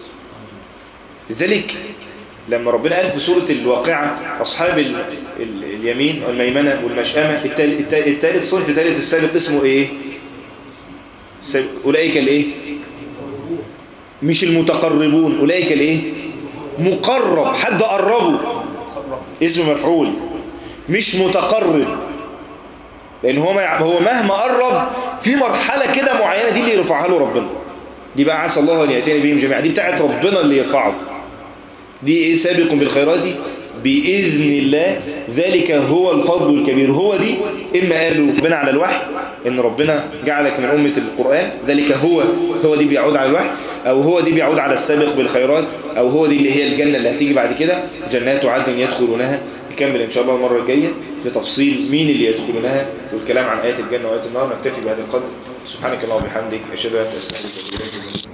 لذلك لما ربنا قال في سورة الواقعة أصحاب اليمين والميمنة والمشأمة، الثالث صنف ثالث السابق اسمه إيه؟ أولئك الإيه؟ مش المتقربون، أولئك الإيه؟ مقرب، حد قربه، اسم مفعول، مش متقرب، لأن هو مهما قرب في مرحلة كده معينة دي اللي يرفعها له ربنا. دي بقى عسى الله أن يأتينا بهم جميعا، دي بتاعت ربنا اللي يرفعه. دي إيه؟ سابق بالخيرات بإذن الله، ذلك هو الفضل الكبير. هو دي إما قالوا ربنا على الوحي إن ربنا جعلك من أمة القرآن، ذلك هو دي بيعود على الوحي، أو هو دي بيعود على السابق بالخيرات، أو هو دي اللي هي الجنة اللي هتيجي بعد كده، جنات عدن يدخلونها. نكمل إن شاء الله المرة الجاية. في تفصيل مين اللي يدخلونها والكلام عن آيات الجنة وآيات النار. نكتفي بهذا القدر. سبحانك اللهم وبحمدك، أشهد أن لا إله إلا أنت، أستغفرك وأتوب إليك.